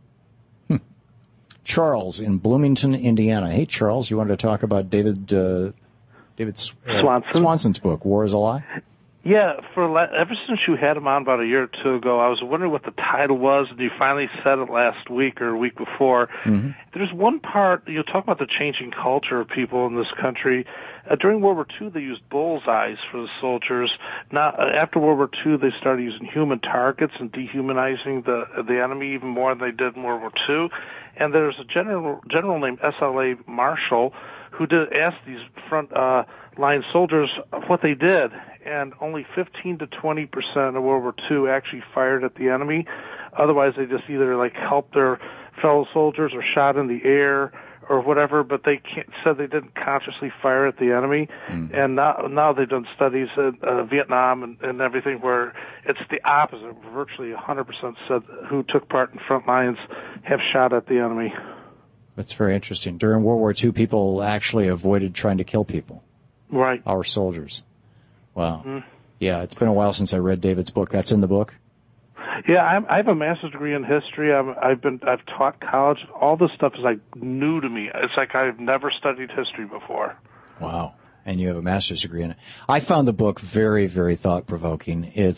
Charles in Bloomington, Indiana. Hey, Charles, you wanted to talk about David Swanson's book, War is a Lie? Yeah, ever since you had him on about a year or two ago, I was wondering what the title was, and you finally said it last week or a week before. Mm-hmm. There's one part, you talk about the changing culture of people in this country. During World War II, they used bullseyes for the soldiers. Now, after World War II, they started using human targets and dehumanizing the enemy even more than they did in World War II. And there's a general named S.L.A. Marshall who asked these front line soldiers what they did, and only 15 to 20% of World War II actually fired at the enemy. Otherwise, they just either helped their fellow soldiers or shot in the air or whatever, but they said they didn't consciously fire at the enemy. And now they've done studies in Vietnam and everything where it's the opposite. Virtually 100% said who took part in front lines have shot at the enemy. That's very interesting. During World War II, people actually avoided trying to kill people. Right. Our soldiers. Wow. Yeah, it's been a while since I read David's book. That's in the book? Yeah, I have a master's degree in history. I've taught college. All this stuff is like new to me. It's like I've never studied history before. Wow. And you have a master's degree in it. I found the book very, very thought-provoking. It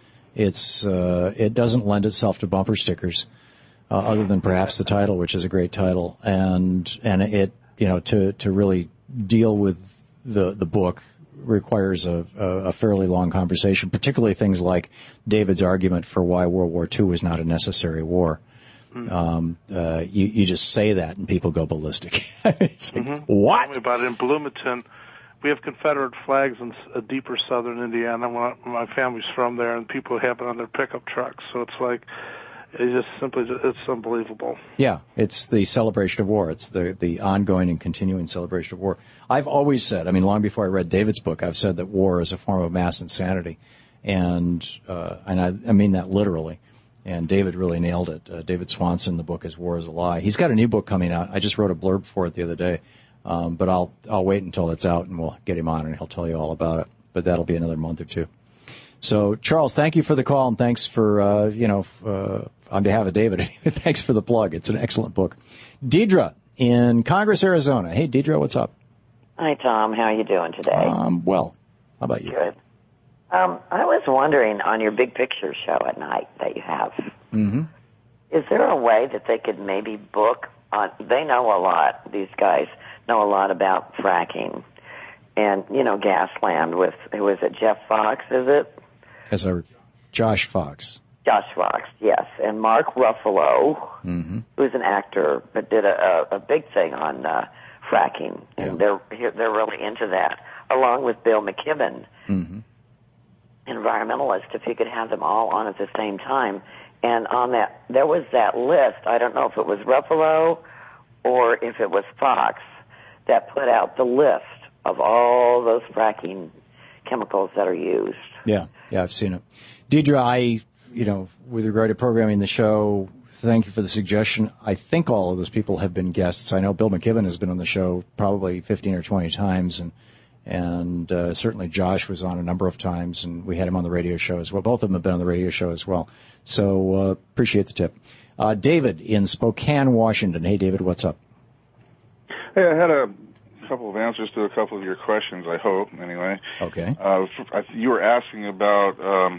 doesn't lend itself to bumper stickers, other than perhaps the title, which is a great title. And it, to really deal with the book requires a fairly long conversation, particularly things like David's argument for why World War II was not a necessary war. You just say that and people go ballistic. It's like, what? Tell me about it. In Bloomington, we have Confederate flags in deeper southern Indiana. My family's from there, and people have it on their pickup trucks. So it's like, it's unbelievable. Yeah, it's the celebration of war. It's the ongoing and continuing celebration of war. I've always said, long before I read David's book, I've said that war is a form of mass insanity, and I mean that literally. And David really nailed it. David Swanson, the book is War is a Lie. He's got a new book coming out. I just wrote a blurb for it the other day, but I'll wait until it's out and we'll get him on and he'll tell you all about it. But that'll be another month or two. So, Charles, thank you for the call, and thanks for, on behalf of David, thanks for the plug. It's an excellent book. Deidre in Congress, Arizona. Hey, Deidre, what's up? Hi, Tom. How are you doing today? Well. How about you? Good. I was wondering, on your Big Picture show at night that you have, is there a way that they could maybe book on, they know a lot, these guys know a lot about fracking and, Gasland with, who is it, Jeff Fox, is it? Josh Fox. Josh Fox, yes. And Mark Ruffalo, who's an actor, but did a big thing on fracking. And they're really into that, along with Bill McKibben, environmentalist, if you could have them all on at the same time. And on that, there was that list, I don't know if it was Ruffalo or if it was Fox, that put out the list of all those fracking chemicals that are used. Yeah, I've seen it. Deidre, with regard to programming the show, thank you for the suggestion. I think all of those people have been guests. I know Bill McKibben has been on the show probably 15 or 20 times, and certainly Josh was on a number of times, and we had him on the radio show as well. Both of them have been on the radio show as well. So appreciate the tip. David in Spokane, Washington. Hey, David, what's up? Hey, I had a couple of answers to a couple of your questions, I hope, anyway. Okay. You were asking about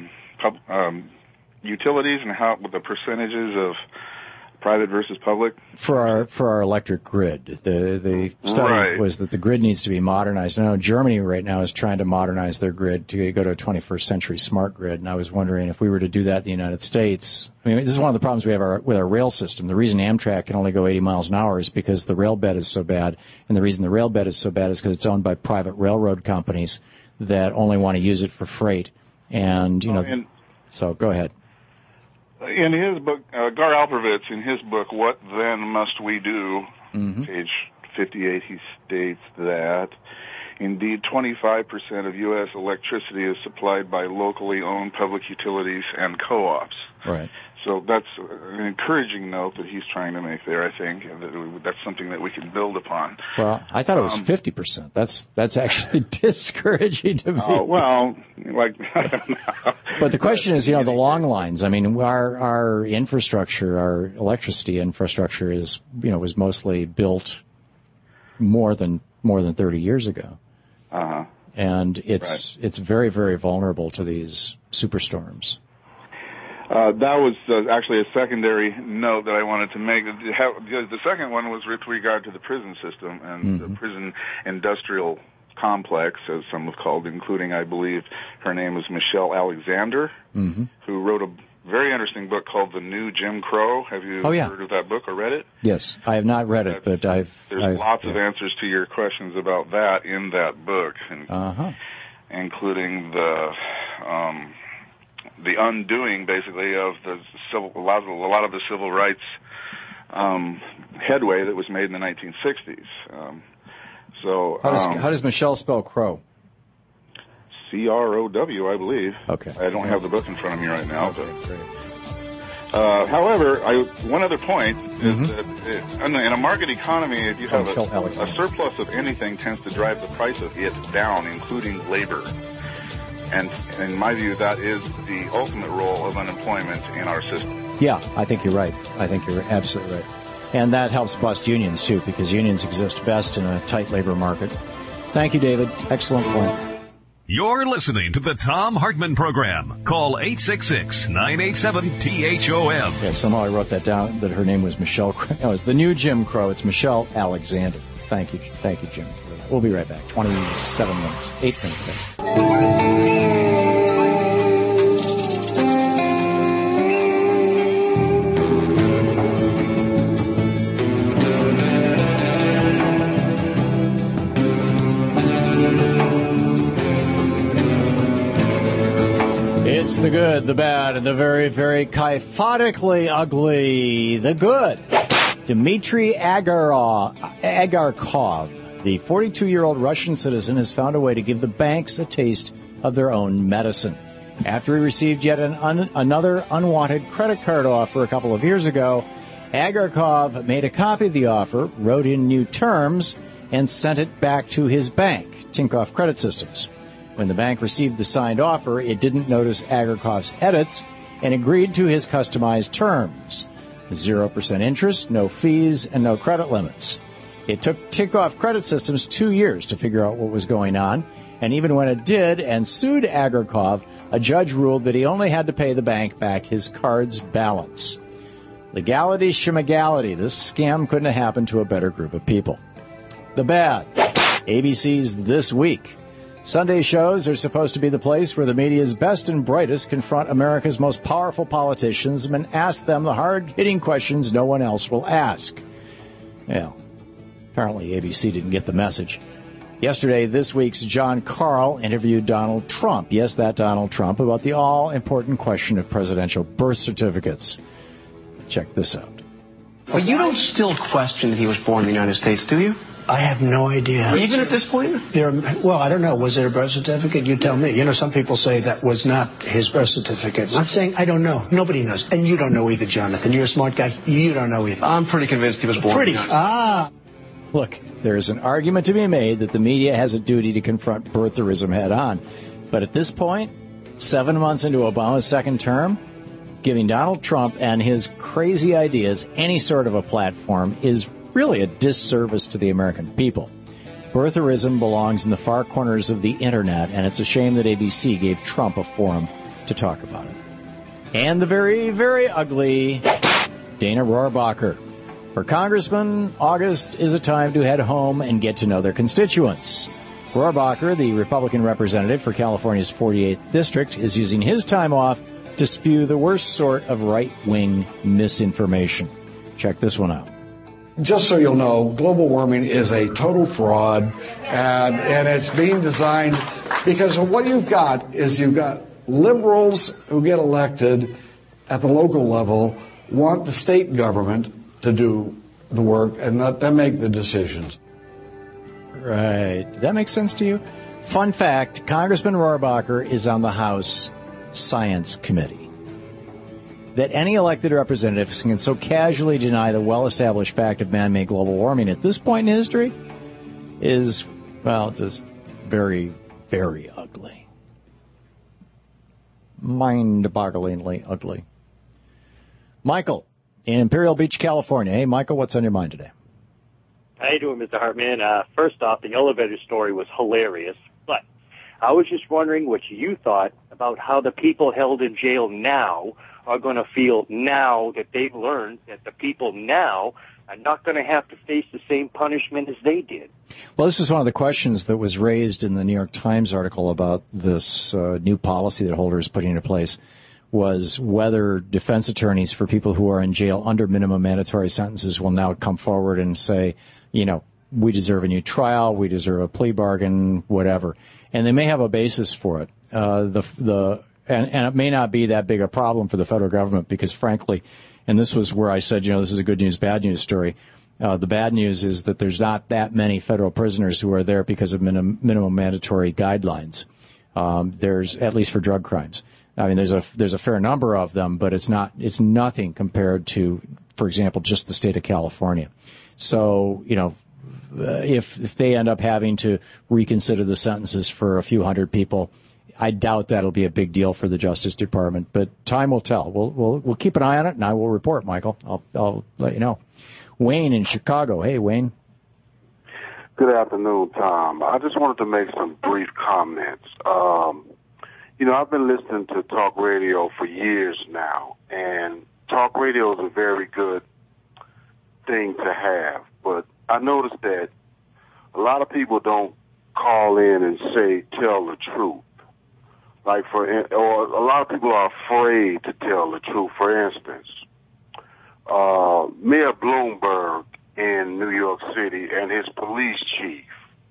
utilities and how with the percentages of private versus public? For our electric grid. The study was that the grid needs to be modernized. I know Germany right now is trying to modernize their grid to go to a 21st century smart grid, and I was wondering if we were to do that in the United States. This is one of the problems we have with our rail system. The reason Amtrak can only go 80 miles an hour is because the rail bed is so bad, and the reason the rail bed is so bad is because it's owned by private railroad companies that only want to use it for freight. And, so go ahead. In his book, Gar Alperovitz, in his book, What Then Must We Do, page 58, he states that, indeed, 25% of U.S. electricity is supplied by locally owned public utilities and co-ops. Right. So that's an encouraging note that he's trying to make there, I think, and that's something that we can build upon. Well, I thought it was 50%. That's actually discouraging to me. Oh, well, I don't know. But the question is, the long lines. Our infrastructure, our electricity infrastructure is, was mostly built more than 30 years ago. And it's very, very vulnerable to these superstorms. That was actually a secondary note that I wanted to make. The second one was with regard to the prison system and the prison industrial complex, as some have called, including, I believe, her name is Michelle Alexander, who wrote a very interesting book called The New Jim Crow. Have you heard of that book or read it? Yes, I have not read it, but There's lots of answers to your questions about that in that book, including the undoing, basically, of a lot of the civil rights headway that was made in the 1960s. How does Michelle spell crow? C-R-O-W, I believe. Okay. I don't have the book in front of me right now. However, one other point is that in a market economy, if you have a surplus of anything, tends to drive the price of it down, including labor. And in my view, that is the ultimate role of unemployment in our system. Yeah, I think you're right. I think you're absolutely right. And that helps bust unions, too, because unions exist best in a tight labor market. Thank you, David. Excellent point. You're listening to the Thom Hartmann Program. Call 866-987-THOM. Yeah, somehow I wrote that down, that her name was Michelle Crow. No, it's the new Jim Crow. It's Michelle Alexander. Thank you, Jim. We'll be right back. 27 minutes. 8 minutes back. It's the good, the bad, and the very, very kyphotically ugly. The good. Dmitry Agarkov, the 42-year-old Russian citizen, has found a way to give the banks a taste of their own medicine. After he received yet another unwanted credit card offer a couple of years ago, Agarkov made a copy of the offer, wrote in new terms, and sent it back to his bank, Tinkoff Credit Systems. When the bank received the signed offer, it didn't notice Agarkov's edits and agreed to his customized terms. 0% interest, no fees, and no credit limits. It took Tinkoff Credit Systems 2 years to figure out what was going on, and even when it did and sued Agarkov, a judge ruled that he only had to pay the bank back his card's balance. Legality schmagality. This scam couldn't have happened to a better group of people. The bad. ABC's This Week. Sunday shows are supposed to be the place where the media's best and brightest confront America's most powerful politicians and ask them the hard-hitting questions no one else will ask. Well, apparently ABC didn't get the message. Yesterday, This Week's John Karl interviewed Donald Trump, yes, that Donald Trump, about the all-important question of presidential birth certificates. Check this out. But you don't still question that he was born in the United States, do you? I have no idea. Even at this point? Well, I don't know. Was it a birth certificate? You tell me. You know, some people say that was not his birth certificate. I'm saying I don't know. Nobody knows. And you don't know either, Jonathan. You're a smart guy. You don't know either. I'm pretty convinced he was born. Look, there is an argument to be made that the media has a duty to confront birtherism head on. But at this point, 7 months into Obama's second term, giving Donald Trump and his crazy ideas any sort of a platform is really a disservice to the American people. Birtherism belongs in the far corners of the internet, and it's a shame that ABC gave Trump a forum to talk about it. And the very, very ugly Dana Rohrabacher. For Congressman, August is a time to head home and get to know their constituents. Rohrabacher, the Republican representative for California's 48th district, is using his time off to spew the worst sort of right-wing misinformation. Check this one out. Just so you'll know, global warming is a total fraud, and it's being designed because what you've got liberals who get elected at the local level want the state government to do the work and not them make the decisions. Right. Does that make sense to you? Fun fact, Congressman Rohrabacher is on the House Science Committee. That any elected representative can so casually deny the well-established fact of man-made global warming at this point in history is, well, just very, very ugly. Mind-bogglingly ugly. Michael in Imperial Beach, California. Hey, Michael, what's on your mind today? How you doing, Mr. Hartman? First off, the elevator story was hilarious, but I was just wondering what you thought about how the people held in jail now are going to feel now that they've learned that the people now are not going to have to face the same punishment as they did. Well, this is one of the questions that was raised in the New York Times article about this new policy that Holder is putting into place, was whether defense attorneys for people who are in jail under minimum mandatory sentences will now come forward and say, you know, we deserve a new trial, we deserve a plea bargain, whatever. And they may have a basis for it. And it may not be that big a problem for the federal government because, frankly, And this was where I said, this is a good news, bad news story. The bad news is that there's not that many federal prisoners who are there because of minimum mandatory guidelines. There's, at least for drug crimes. I mean, there's a fair number of them, but it's nothing compared to, for example, just the state of California. So, if they end up having to reconsider the sentences for a few hundred people, I doubt that'll be a big deal for the Justice Department. But time will tell. We'll keep an eye on it, and I will report, Michael. I'll let you know. Wayne in Chicago. Hey, Wayne. Good afternoon, Tom. I just wanted to make some brief comments. I've been listening to talk radio for years now, and talk radio is a very good thing to have. But I noticed that a lot of people don't call in and say, tell the truth. Or a lot of people are afraid to tell the truth. For instance, Mayor Bloomberg in New York City and his police chief,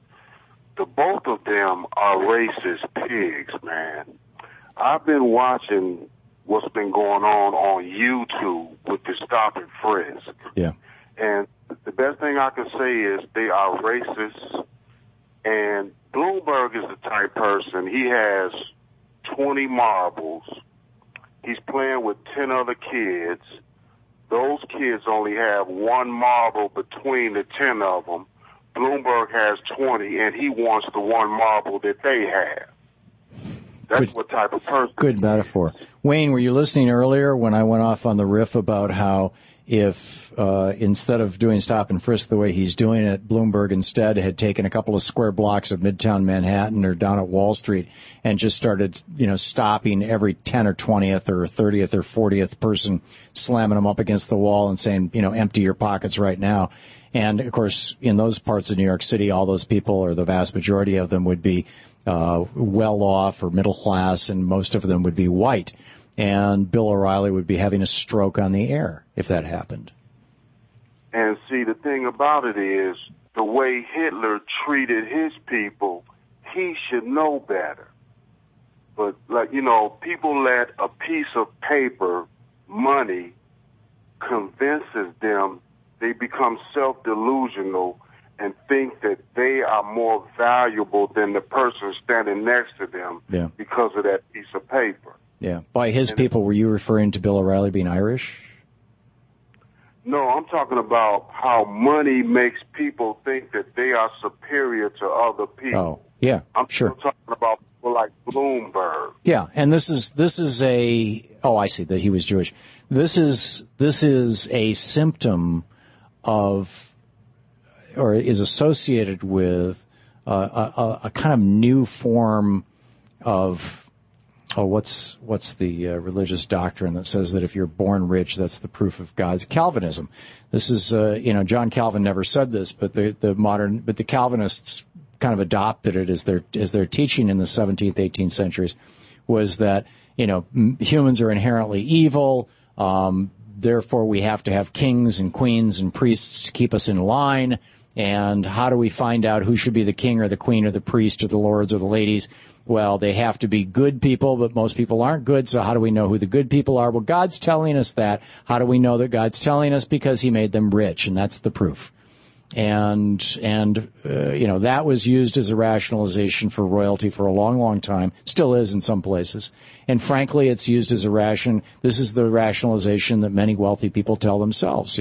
both of them are racist pigs, man. I've been watching what's been going on YouTube with the stop and frisk. Yeah. And the best thing I can say is they are racist. And Bloomberg is the type person, he has 20 marbles. He's playing with 10 other kids. Those kids only have one marble between the 10 of them. Bloomberg has 20, and he wants the one marble that they have. That's what type of person. Good metaphor. Wayne, were you listening earlier when I went off on the riff about how if instead of doing stop and frisk the way he's doing it, Bloomberg instead had taken a couple of square blocks of Midtown Manhattan or down at Wall Street and just started, stopping every 10 or 20th or 30th or 40th person, slamming them up against the wall and saying, empty your pockets right now. And, of course, in those parts of New York City, all those people, or the vast majority of them, would be well off or middle class, and most of them would be white. And Bill O'Reilly would be having a stroke on the air if that happened. And see, the thing about it is, the way Hitler treated his people, he should know better. But, people let a piece of paper, money, convinces them, they become self-delusional and think that they are more valuable than the person standing next to them because of that piece of paper. Yeah. By his people, were you referring to Bill O'Reilly being Irish? No, I'm talking about how money makes people think that they are superior to other people. Oh, yeah, I'm talking about people like Bloomberg. Yeah, and this is I see that he was Jewish. This is a symptom of, or is associated with a kind of new form of, what's the religious doctrine that says that if you're born rich, that's the proof of God's Calvinism. This is, John Calvin never said this, but the Calvinists kind of adopted it as their teaching in the 17th, 18th centuries, was that, humans are inherently evil, therefore we have to have kings and queens and priests to keep us in line. And how do we find out who should be the king or the queen or the priest or the lords or the ladies? Well, they have to be good people, but most people aren't good, so how do we know who the good people are? Well, God's telling us that. How do we know that God's telling us? Because he made them rich, and that's the proof. And that was used as a rationalization for royalty for a long, long time. Still is in some places. And frankly, it's used as this is the rationalization that many wealthy people tell themselves,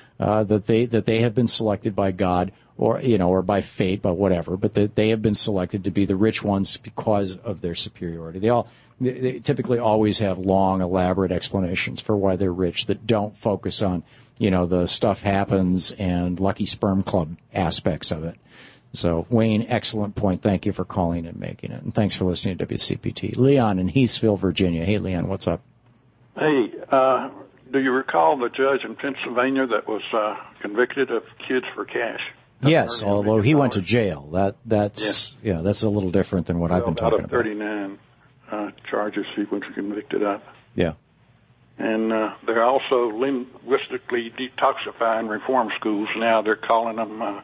that they have been selected by God or by fate, but whatever, but that they have been selected to be the rich ones because of their superiority. They typically always have long, elaborate explanations for why they're rich that don't focus on, the stuff happens and lucky sperm club aspects of it. So, Wayne, excellent point. Thank you for calling and making it. And thanks for listening to WCPT. Leon in Heathsville, Virginia. Hey, Leon, what's up? Hey, do you recall the judge in Pennsylvania that was convicted of kids for cash? Yes, although he went to jail. That's a little different than what I've been talking about. Out of 39 charges he was convicted of. Yeah. And they're also linguistically detoxifying reform schools now. They're calling them,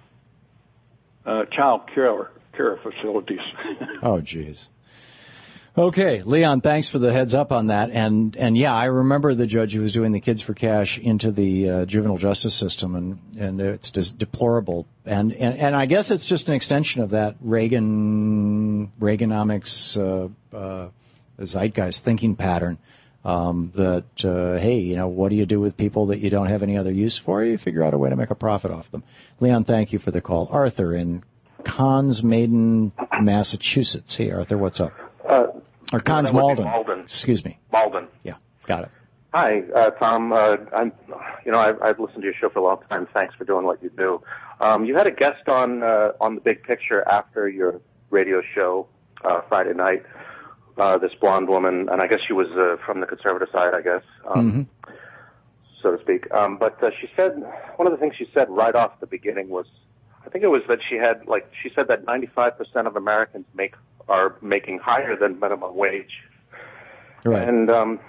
child care facilities. Oh, geez. Okay, Leon, thanks for the heads up on that. And yeah, I remember the judge who was doing the Kids for Cash into the juvenile justice system, and it's just deplorable. And I guess it's just an extension of that Reaganomics zeitgeist thinking pattern. That, hey, what do you do with people that you don't have any other use for? You figure out a way to make a profit off them. Leon, thank you for the call. Arthur in Cons Maiden, Massachusetts. Hey, Arthur, what's up? Or Cons Malden. Excuse me. Malden. Yeah, got it. Hi, Tom. I've listened to your show for a long time. Thanks for doing what you do. You had a guest on the Big Picture after your radio show Friday night. This blonde woman, and I guess she was from the conservative side, I guess, so to speak. But she said, one of the things she said right off the beginning was, I think it was that she said that 95% of Americans are making higher than minimum wage. Right. And,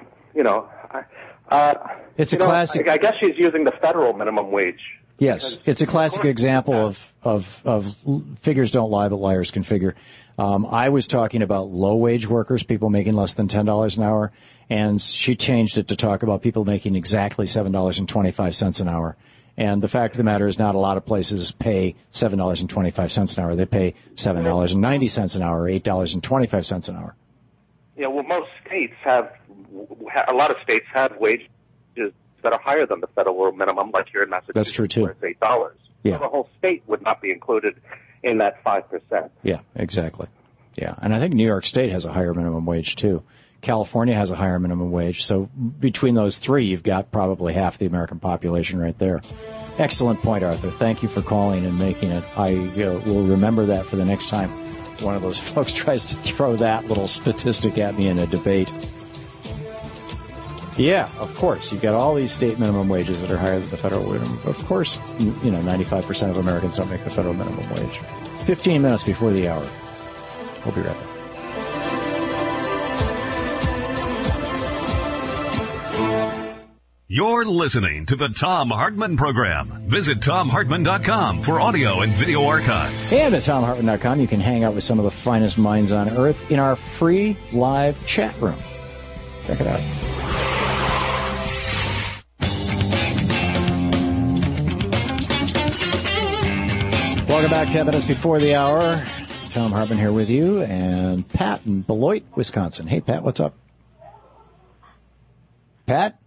it's a classic. I guess she's using the federal minimum wage. Yes, it's a classic example of figures don't lie, but liars can figure. I was talking about low-wage workers, people making less than $10 an hour, and she changed it to talk about people making exactly $7.25 an hour. And the fact of the matter is not a lot of places pay $7.25 an hour. They pay $7.90 an hour, $8.25 an hour. Yeah, well, most states a lot of states have wages that are higher than the federal minimum, like here in Massachusetts. That's true, too. Where it's $8. Yeah. So the whole state would not be included in that 5%. Yeah, exactly. Yeah, and I think New York State has a higher minimum wage, too. California has a higher minimum wage. So between those three, you've got probably half the American population right there. Excellent point, Arthur. Thank you for calling and making it. I will remember that for the next time one of those folks tries to throw that little statistic at me in a debate. Yeah, of course. You've got all these state minimum wages that are higher than the federal minimum. Of course, 95% of Americans don't make the federal minimum wage. 15 minutes before the hour. We'll be right back. You're listening to the Thom Hartmann Program. Visit ThomHartmann.com for audio and video archives. And at ThomHartmann.com, you can hang out with some of the finest minds on earth in our free live chat room. Check it out. Welcome back, 10 minutes before the hour. Thom Hartmann here with you, and Pat in Beloit, Wisconsin. Hey, Pat, what's up? Pat?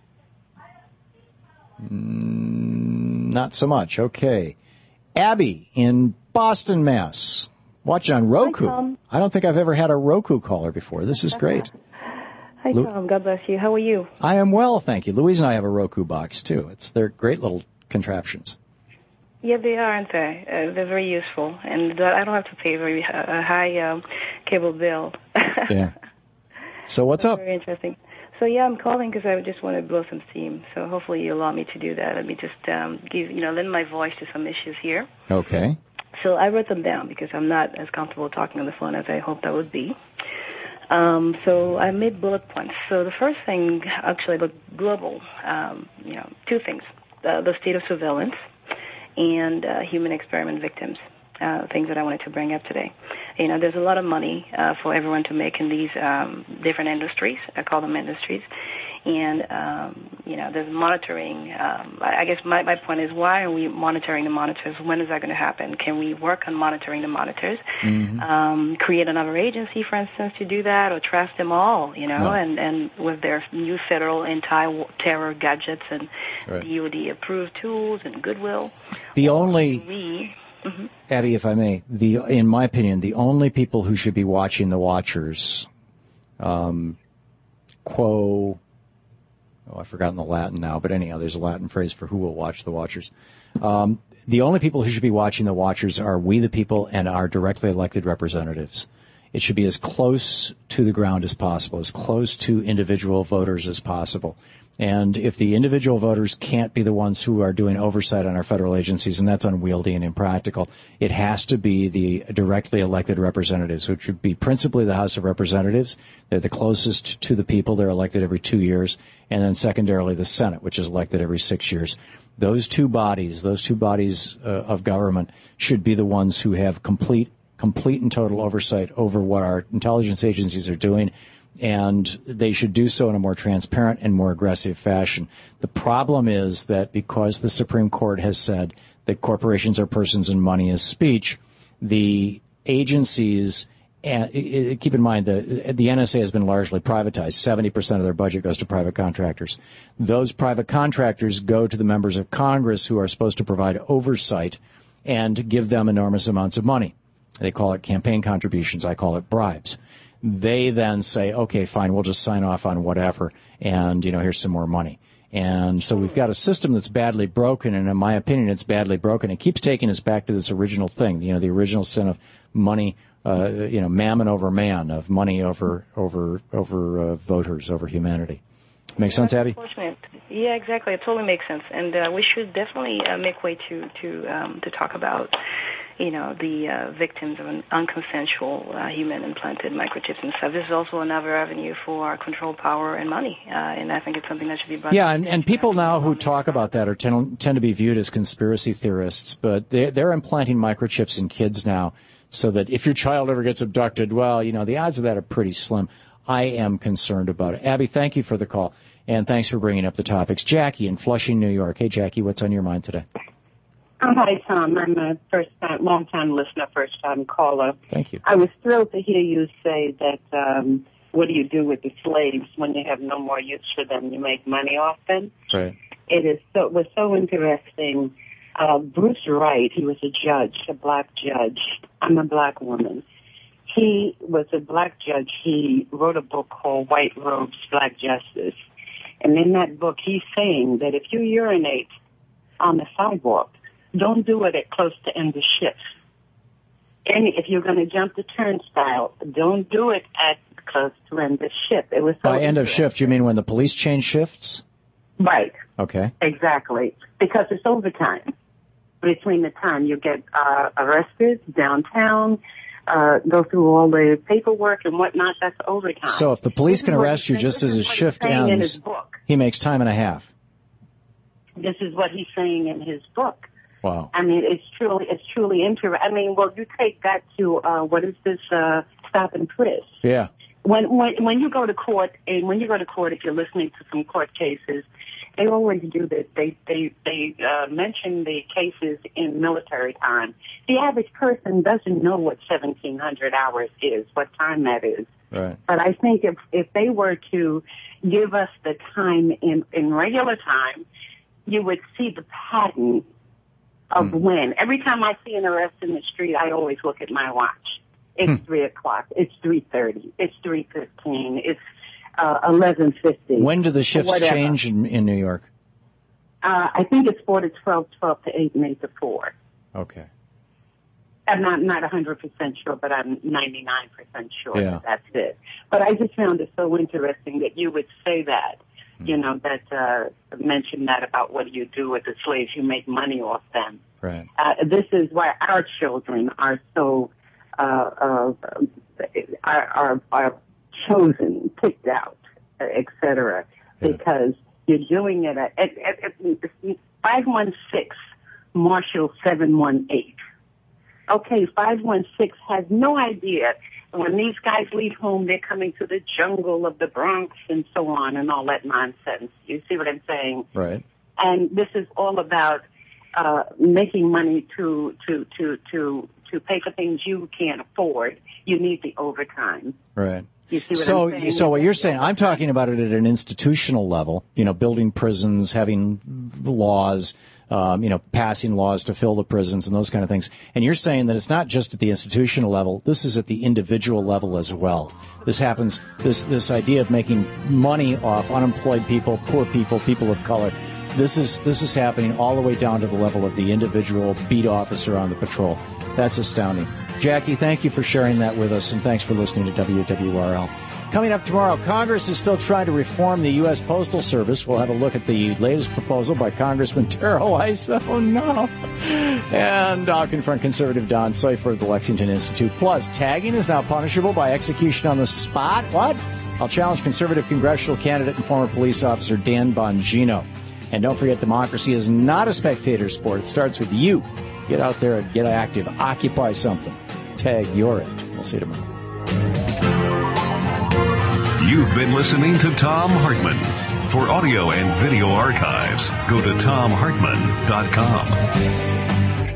Not so much. Okay. Abby in Boston, Mass. Watch on Roku. Hi, Tom. I don't think I've ever had a Roku caller before. This is great. Hi, Tom. God bless you. How are you? I am well, thank you. Louise and I have a Roku box, too. They're great little contraptions. Yeah, they are, aren't they? They're very useful, and I don't have to pay a high cable bill. Yeah. So what's up? Very interesting. So yeah, I'm calling because I just want to blow some steam. So hopefully you allow me to do that. Let me just lend my voice to some issues here. Okay. So I wrote them down because I'm not as comfortable talking on the phone as I hoped I would be. So I made bullet points. So the first thing, actually, about global, two things: the state of surveillance and human experiment victims. Things that I wanted to bring up today. There's a lot of money for everyone to make in these different industries. I call them industries. And, there's monitoring. I guess my point is, why are we monitoring the monitors? When is that going to happen? Can we work on monitoring the monitors? Mm-hmm. Create another agency, for instance, to do that, or trash them all, No. and with their new federal anti-terror gadgets and DOD-approved tools and goodwill. The only... Mm-hmm. Abby, if I may, in my opinion, the only people who should be watching the watchers, I've forgotten the Latin now, but anyhow, there's a Latin phrase for who will watch the watchers. The only people who should be watching the watchers are we the people and our directly elected representatives. It should be as close to the ground as possible, as close to individual voters as possible. And if the individual voters can't be the ones who are doing oversight on our federal agencies, and that's unwieldy and impractical, it has to be the directly elected representatives, which would be principally the House of Representatives. They're the closest to the people. They're elected every 2 years. And then secondarily, the Senate, which is elected every 6 years. Those two bodies of government should be the ones who have complete complete and total oversight over what our intelligence agencies are doing, and they should do so in a more transparent and more aggressive fashion. The problem is that because the Supreme Court has said that corporations are persons and money is speech, the agencies, and keep in mind the NSA has been largely privatized. 70% of their budget goes to private contractors. Those private contractors go to the members of Congress who are supposed to provide oversight and give them enormous amounts of money. They call it campaign contributions. I call it bribes. They then say, okay, fine, we'll just sign off on whatever, and, here's some more money. And so we've got a system that's badly broken, and in my opinion, it's badly broken. It keeps taking us back to this original thing, the original sin of money, mammon over man, of money over voters, over humanity. Make sense, Abby? Yeah, exactly. It totally makes sense, and we should definitely make way to talk about, the victims of an unconsensual human implanted microchips and stuff. This is also another avenue for control, power, and money, and I think it's something that should be brought. Yeah, and people now who talk about that tend to be viewed as conspiracy theorists, but they're implanting microchips in kids now, so that if your child ever gets abducted, well, the odds of that are pretty slim. I am concerned about it. Abby, thank you for the call, and thanks for bringing up the topics. Jackie in Flushing, New York. Hey, Jackie, what's on your mind today? Hi, Tom. I'm a long-time listener, first-time caller. Thank you. I was thrilled to hear you say that what do you do with the slaves when you have no more use for them? You make money off them? Right. It was so interesting. Bruce Wright, he was a judge, a black judge. I'm a black woman. He was a black judge. He wrote a book called White Robes, Black Justice. And in that book, he's saying that if you urinate on the sidewalk, don't do it at close to end of shift. And if you're going to jump the turnstile, don't do it at close to end of shift. It was so by end of shift, you mean when the police change shifts? Right. Okay. Exactly. Because it's overtime. Between the time you get arrested downtown, go through all the paperwork and whatnot, that's overtime. So if the police can arrest you just as his shift ends, he makes time and a half. This is what he's saying in his book. Wow. I mean, it's truly interesting. I mean, well, you take that to, what is this, stop and twist. Yeah. When you go to court, and when you go to court, if you're listening to some court cases, they always do this. They mention the cases in military time. The average person doesn't know what 1,700 hours is, what time that is. Right. But I think if they were to give us the time in regular time, you would see the pattern of when. Every time I see an arrest in the street, I always look at my watch. It's 3 o'clock. It's 3:30. It's 3:15. It's 11:50. When do the shifts change in New York? I think it's 4 to 12, 12 to 8, and 8 to 4. Okay. I'm not 100% sure, but I'm 99% sure Yeah. that's it. But I just found it so interesting that you would say that. That mention that about what do you do with the slaves? You make money off them. Right. This is why our children are so are chosen, picked out, etc. Because you're doing it at 516 Marshall 718. Okay, 516 has no idea. When these guys leave home, they're coming to the jungle of the Bronx and so on and all that nonsense. You see what I'm saying? Right. And this is all about making money to pay for things you can't afford. You need the overtime. Right. You see what I'm saying? So what you're saying, I'm talking about it at an institutional level, building prisons, having laws, passing laws to fill the prisons and those kind of things. And you're saying that it's not just at the institutional level, this is at the individual level as well. This happens, this idea of making money off unemployed people, poor people, people of color, this is happening all the way down to the level of the individual beat officer on the patrol. That's astounding. Jackie, thank you for sharing that with us, and thanks for listening to WWRL. Coming up tomorrow, Congress is still trying to reform the U.S. Postal Service. We'll have a look at the latest proposal by Congressman Darrell Issa. Oh, no. And I'll confront conservative Don Seufer of the Lexington Institute. Plus, tagging is now punishable by execution on the spot. What? I'll challenge conservative congressional candidate and former police officer Dan Bongino. And don't forget, democracy is not a spectator sport. It starts with you. Get out there and get active. Occupy something. Hashtag you're it. We'll see you tomorrow. You've been listening to Thom Hartmann. For audio and video archives, go to thomhartmann.com.